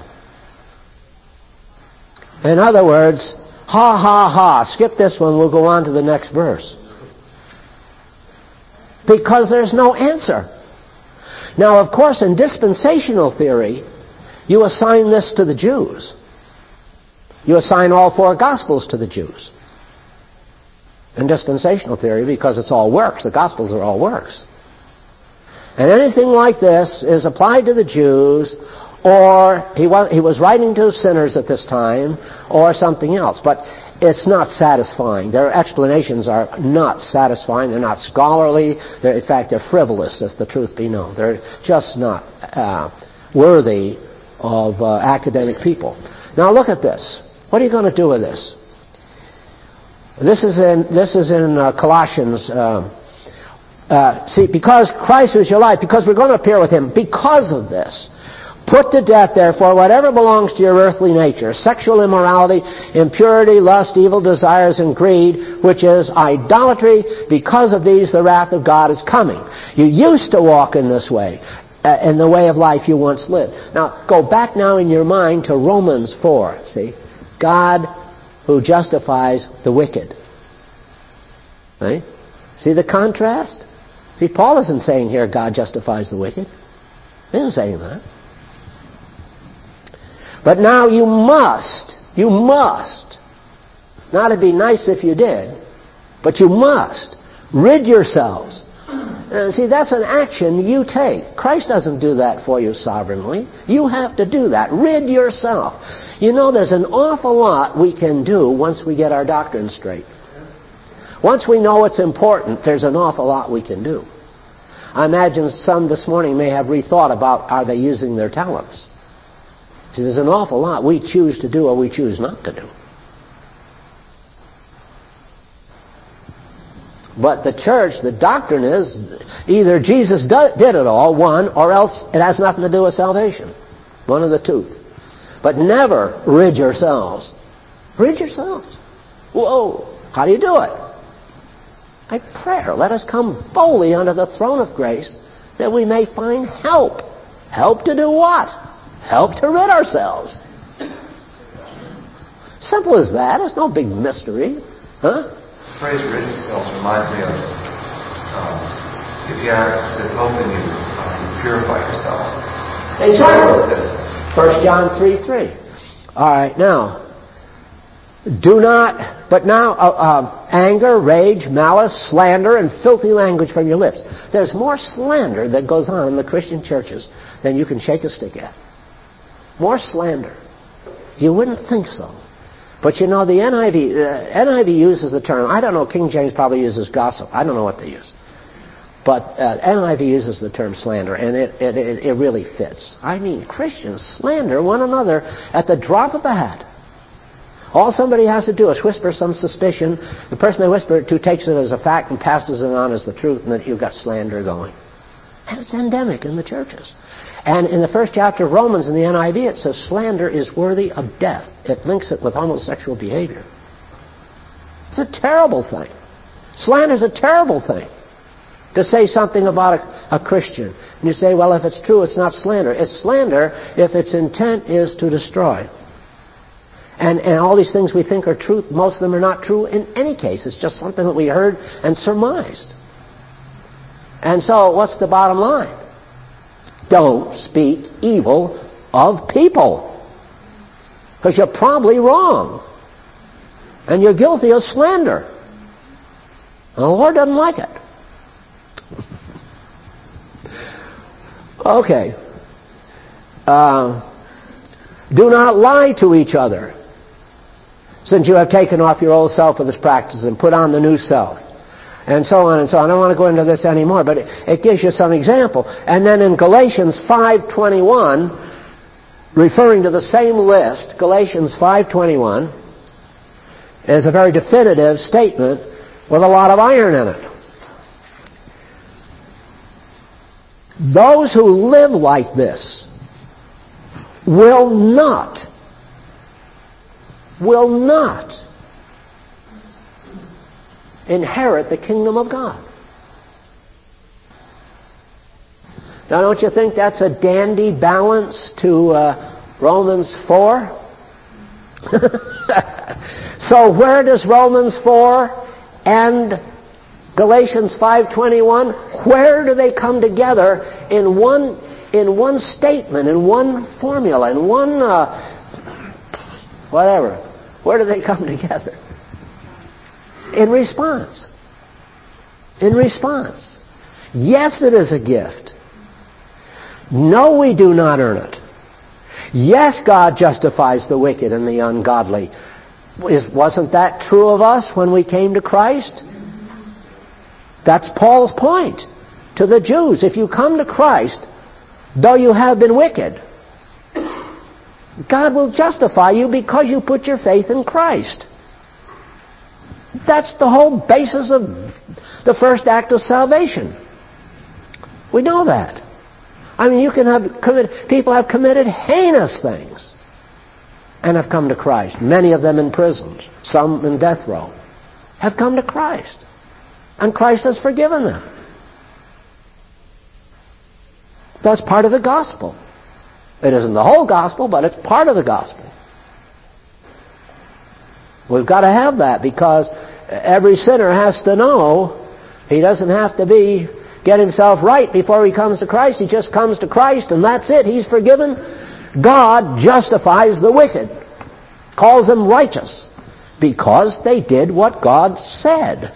In other words, ha, ha, ha, skip this one, we'll go on to the next verse. Because there's no answer. Now, of course, in dispensational theory, you assign this to the Jews. You assign all four Gospels to the Jews. In dispensational theory, because it's all works. The Gospels are all works. And anything like this is applied to the Jews, or he was, he was writing to sinners at this time, or something else. But it's not satisfying. Their explanations are not satisfying. They're not scholarly. They're, in fact, they're frivolous, if the truth be known. They're just not uh, worthy of uh, academic people. Now look at this. What are you going to do with this? This is in this is in uh, Colossians. Uh, uh, see, because Christ is your life, because we're going to appear with Him, because of this, put to death, therefore, whatever belongs to your earthly nature: sexual immorality, impurity, lust, evil desires, and greed, which is idolatry. Because of these, the wrath of God is coming. You used to walk in this way, uh, in the way of life you once lived. Now, go back now in your mind to Romans four. See, God who justifies the wicked. Right? See the contrast? See, Paul isn't saying here God justifies the wicked. He isn't saying that. But now you must, you must, now it'd be nice if you did, but you must rid yourselves. And see, that's an action you take. Christ doesn't do that for you sovereignly. You have to do that. Rid yourself. You know, there's an awful lot we can do once we get our doctrine straight. Once we know it's important, there's an awful lot we can do. I imagine some this morning may have rethought about, are they using their talents? See, there's an awful lot we choose to do or we choose not to do. But the church, the doctrine is either Jesus do, did it all, one, or else it has nothing to do with salvation. One of the two. But never rid yourselves. Rid yourselves. Whoa. How do you do it? By prayer. Let us come boldly under the throne of grace that we may find help. Help to do what? Help to rid ourselves. Simple as that. It's no big mystery. Huh? The phrase rid yourselves reminds me of um, if you have this hope in you, um, you purify yourselves. Exactly. First John three three. All right, now, do not, but now, uh, uh, anger, rage, malice, slander, and filthy language from your lips. There's more slander that goes on in the Christian churches than you can shake a stick at. More slander. You wouldn't think so. But you know, the N I V, uh, N I V uses the term, I don't know, King James probably uses gossip. I don't know what they use. But uh, N I V uses the term slander, and it, it, it, it really fits. I mean, Christians slander one another at the drop of a hat. All somebody has to do is whisper some suspicion. The person they whisper it to takes it as a fact and passes it on as the truth, and then you've got slander going. And it's endemic in the churches. And in the first chapter of Romans in the N I V, it says slander is worthy of death. It links it with homosexual behavior. It's a terrible thing. Slander is a terrible thing. To say something about a, a Christian. And you say, well, if it's true, it's not slander. It's slander if its intent is to destroy. And, and all these things we think are truth, most of them are not true in any case. It's just something that we heard and surmised. And so, what's the bottom line? Don't speak evil of people. Because you're probably wrong. And you're guilty of slander. And the Lord doesn't like it. Okay. Uh, do not lie to each other, since you have taken off your old self with its practices and put on the new self. And so on and so on. I don't want to go into this anymore, but it, it gives you some example. And then in Galatians five twenty-one, referring to the same list, Galatians five twenty-one is a very definitive statement with a lot of iron in it. Those who live like this will not, will not inherit the kingdom of God. Now, don't you think that's a dandy balance to uh, Romans four? So where does Romans four and Galatians five twenty-one, where do they come together in one in one statement, in one formula, in one uh, whatever? Where do they come together? In response. In response. Yes, it is a gift. No, we do not earn it. Yes, God justifies the wicked and the ungodly. Is, wasn't that true of us when we came to Christ? That's Paul's point to the Jews. If you come to Christ, though you have been wicked, God will justify you because you put your faith in Christ. That's the whole basis of the first act of salvation. We know that. I mean, you can have committed, people have committed heinous things and have come to Christ. Many of them in prisons, some in death row, have come to Christ. And Christ has forgiven them. That's part of the gospel. It isn't the whole gospel, but it's part of the gospel. We've got to have that because every sinner has to know he doesn't have to be get himself right before he comes to Christ. He just comes to Christ and that's it. He's forgiven. God justifies the wicked, calls them righteous because they did what God said.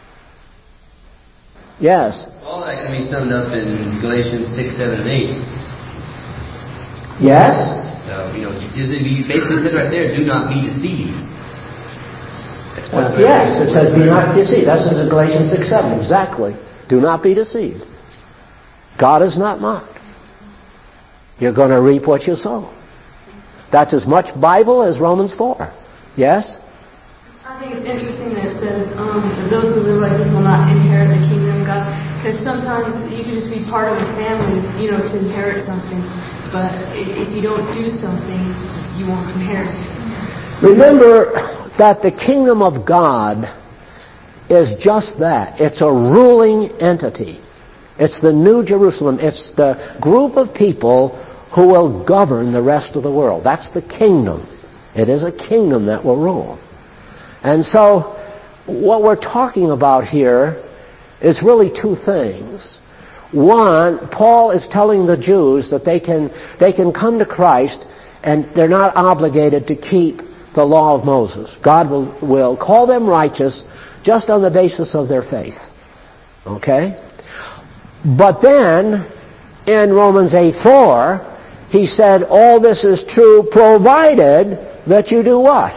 Yes? All that can be summed up in Galatians six, seven, and eight. Yes? Uh, you know, you basically said right there, do not be deceived. Uh, yes, it says be not deceived. That's in Galatians six, seven. Exactly. Do not be deceived. God is not mocked. You're going to reap what you sow. That's as much Bible as Romans four. Yes? I think it's interesting that it says um, that those who live like this will not inherit the kingdom of God. Because sometimes you can just be part of a family, you know, to inherit something. But if you don't do something, you won't inherit it. Remember that the kingdom of God is just that. It's a ruling entity. It's the New Jerusalem. It's the group of people who will govern the rest of the world. That's the kingdom. It is a kingdom that will rule. And so what we're talking about here is really two things. One, Paul is telling the Jews that they can they can come to Christ and they're not obligated to keep the law of Moses. God will, will call them righteous just on the basis of their faith. Okay? But then, in Romans eight four, he said, all this is true provided that you do what?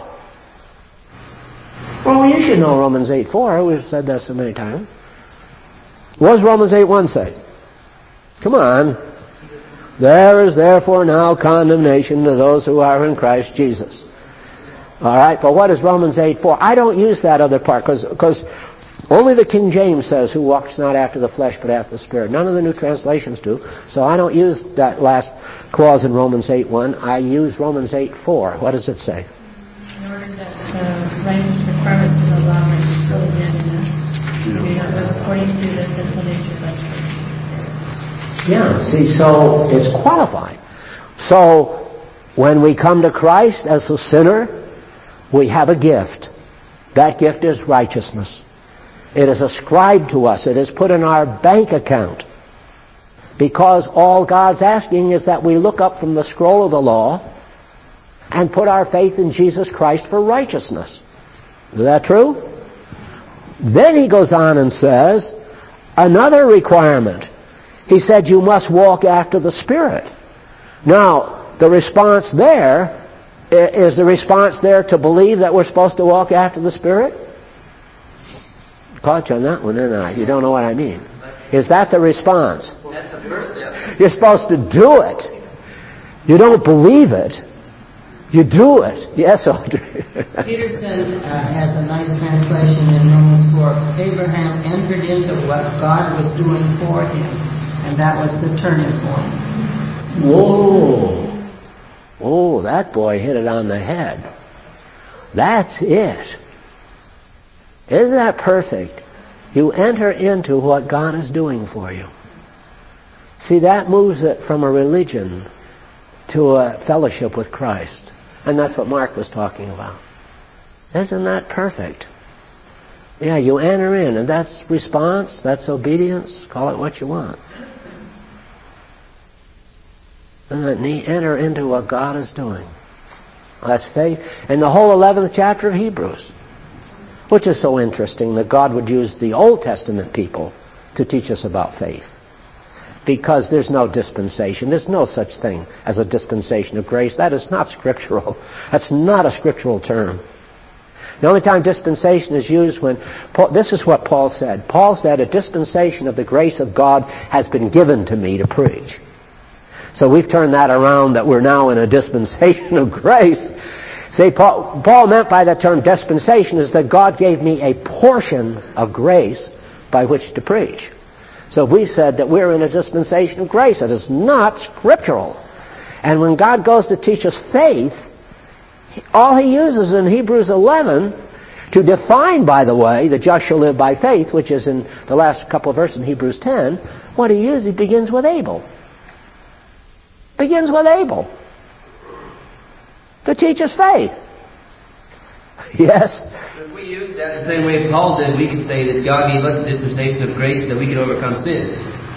Well, you should know Romans eight four. We've said that so many times. What does Romans eight one say? Come on. There is therefore now condemnation to those who are in Christ Jesus. All right, but what is Romans eight four? I don't use that other part because only the King James says, who walks not after the flesh but after the Spirit. None of the new translations do. So I don't use that last clause in Romans eight one. I use Romans eight four. What does it say? In order that the righteous requirements of the law might be fully met in us, we do not live according to the sinful nature but according to the Spirit. Yeah, see, so it's qualified. So when we come to Christ as a sinner, we have a gift. That gift is righteousness. It is ascribed to us. It is put in our bank account. Because all God's asking is that we look up from the scroll of the law and put our faith in Jesus Christ for righteousness. Is that true? Then he goes on and says, another requirement. He said you must walk after the Spirit. Now, the response there, is the response there to believe that we're supposed to walk after the Spirit? Caught you on that one, didn't I? You don't know what I mean. Is that the response? That's the first step. You're supposed to do it. You don't believe it. You do it. Yes, Audrey. Peterson uh, has a nice translation in Romans four. Abraham entered into what God was doing for him, and that was the turning point. Whoa. Oh, that boy hit it on the head. That's it. Isn't that perfect? You enter into what God is doing for you. See, that moves it from a religion to a fellowship with Christ. And that's what Mark was talking about. Isn't that perfect? Yeah, you enter in, and that's response, that's obedience, call it what you want. Isn't that neat? Enter into what God is doing. That's faith. And the whole eleventh chapter of Hebrews, which is so interesting that God would use the Old Testament people to teach us about faith. Because there's no dispensation. There's no such thing as a dispensation of grace. That is not scriptural. That's not a scriptural term. The only time dispensation is used when, Paul, this is what Paul said. Paul said, a dispensation of the grace of God has been given to me to preach. So we've turned that around, that we're now in a dispensation of grace. See, Paul, Paul meant by that term dispensation is that God gave me a portion of grace by which to preach. So we said that we're in a dispensation of grace. It is not scriptural. And when God goes to teach us faith, all he uses in Hebrews eleven to define, by the way, the just shall live by faith, which is in the last couple of verses in Hebrews ten, what he uses, he begins with Abel. Begins with Abel. To teach us faith. Yes? If we use that the same way Paul did, we could say that God gave us a dispensation of grace so that we can overcome sin.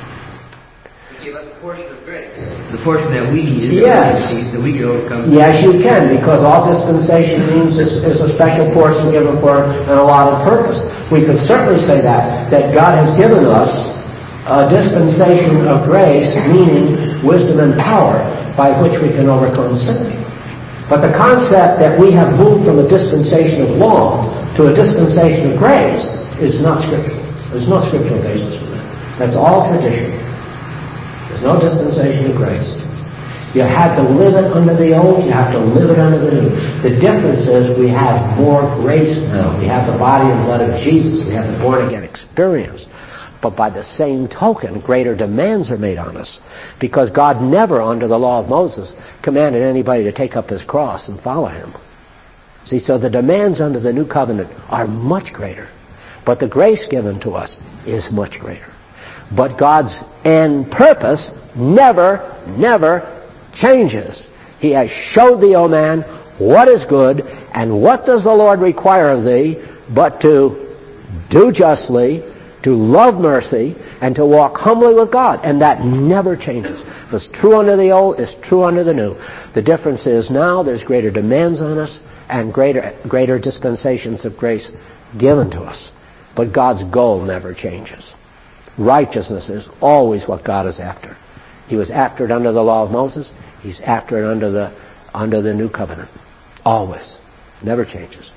He gave us a portion of grace. The portion that we need is yes. so we can overcome sin. Yes, you can, because all dispensation means is, is a special portion given for an allotted purpose. We could certainly say that, that God has given us a dispensation of grace, meaning wisdom and power, by which we can overcome sin. But the concept that we have moved from a dispensation of law to a dispensation of grace is not scriptural. There's no scriptural basis for that. That's all tradition. There's no dispensation of grace. You had to live it under the old, you have to live it under the new. The difference is we have more grace now. We have the body and blood of Jesus. We have the born-again experience. But by the same token, greater demands are made on us. Because God never, under the law of Moses, commanded anybody to take up his cross and follow him. See, so the demands under the new covenant are much greater. But the grace given to us is much greater. But God's end purpose never, never changes. He has showed thee, O man, what is good, and what does the Lord require of thee, but to do justly, to love mercy, and to walk humbly with God. And that never changes. If it's true under the old, it's true under the new. The difference is now there's greater demands on us and greater greater dispensations of grace given to us. But God's goal never changes. Righteousness is always what God is after. He was after it under the law of Moses. He's after it under the under the new covenant. Always. Never changes.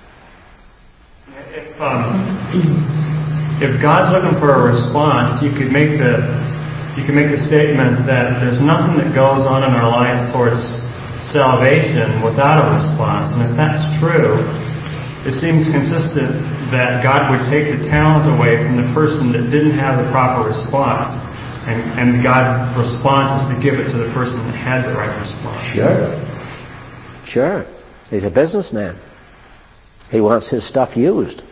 If, um, if God's looking for a response, you could make the you could make the statement that there's nothing that goes on in our life towards salvation without a response. And if that's true, it seems consistent that God would take the talent away from the person that didn't have the proper response. And, and God's response is to give it to the person that had the right response. Sure. Sure. He's a businessman. He wants his stuff used.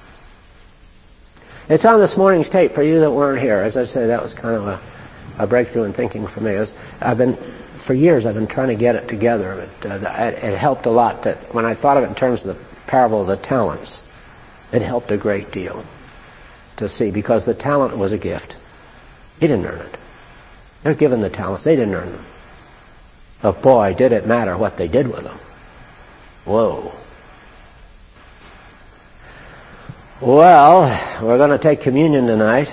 It's on this morning's tape for you that weren't here. As I say, that was kind of a, a breakthrough in thinking for me. It was, I've been, for years, I've been trying to get it together. But uh, it, it helped a lot. To, when I thought of it in terms of the parable of the talents, it helped a great deal to see, because the talent was a gift. He didn't earn it. They're given the talents. They didn't earn them. But boy, did it matter what they did with them. Whoa. Well, we're going to take communion tonight.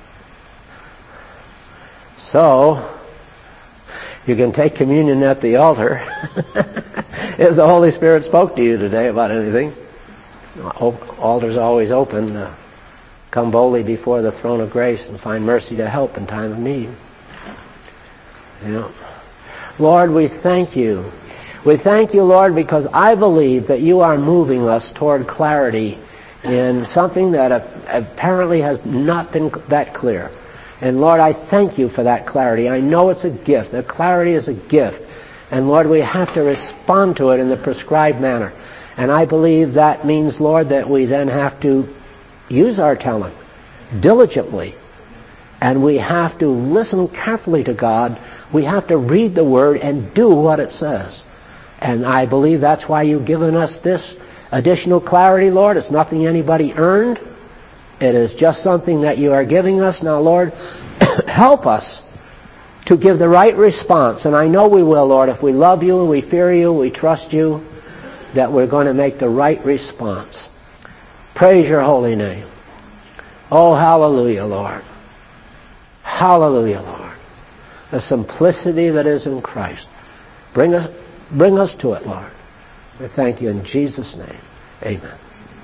So, you can take communion at the altar. If the Holy Spirit spoke to you today about anything, altar's always open. Uh, come boldly before the throne of grace and find mercy to help in time of need. Yeah. Lord, we thank you. We thank you, Lord, because I believe that you are moving us toward clarity in something that apparently has not been that clear. And Lord, I thank you for that clarity. I know it's a gift. That clarity is a gift. And Lord, we have to respond to it in the prescribed manner. And I believe that means, Lord, that we then have to use our talent diligently. And we have to listen carefully to God. We have to read the Word and do what it says. And I believe that's why you've given us this additional clarity, Lord. It's nothing anybody earned. It is just something that you are giving us. Now, Lord, help us to give the right response. And I know we will, Lord, if we love you and we fear you, we trust you, that we're going to make the right response. Praise your holy name. Oh, hallelujah, Lord. Hallelujah, Lord. The simplicity that is in Christ. Bring us, bring us to it, Lord. We thank you in Jesus' name. Amen.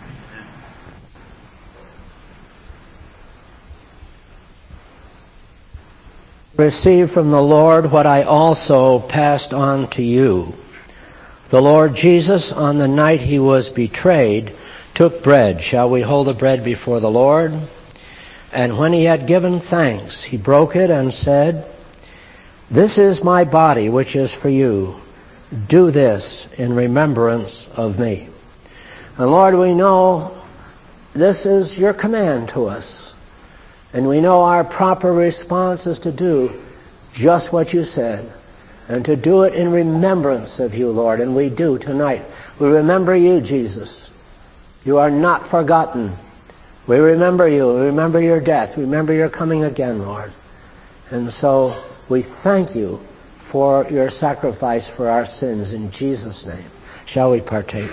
Received from the Lord what I also passed on to you. The Lord Jesus, on the night he was betrayed, took bread. Shall we hold the bread before the Lord? And when he had given thanks, he broke it and said, "This is my body, which is for you. Do this in remembrance of me." And Lord, we know this is your command to us. And we know our proper response is to do just what you said. And to do it in remembrance of you, Lord. And we do tonight. We remember you, Jesus. You are not forgotten. We remember you. We remember your death. We remember your coming again, Lord. And so we thank you for your sacrifice for our sins in Jesus' name. Shall we partake?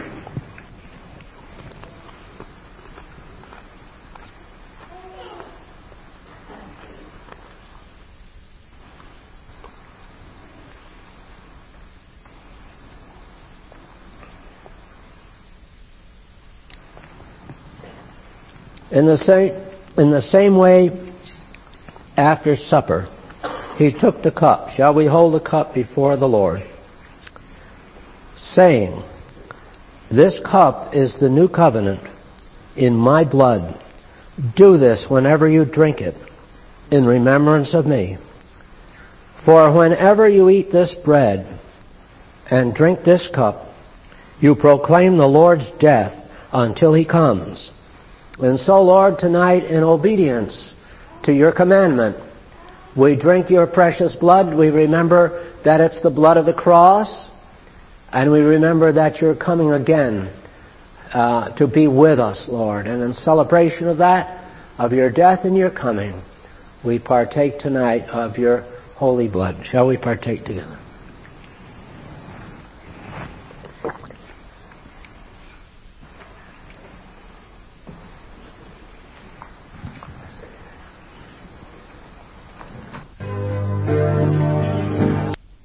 In the same, in the same way, after supper, he took the cup. Shall we hold the cup before the Lord? Saying, "This cup is the new covenant in my blood. Do this whenever you drink it, in remembrance of me. For whenever you eat this bread and drink this cup, you proclaim the Lord's death until he comes." And so, Lord, tonight, in obedience to your commandment, we drink your precious blood. We remember that it's the blood of the cross. And we remember that you're coming again uh, to be with us, Lord. And in celebration of that, of your death and your coming, we partake tonight of your holy blood. Shall we partake together?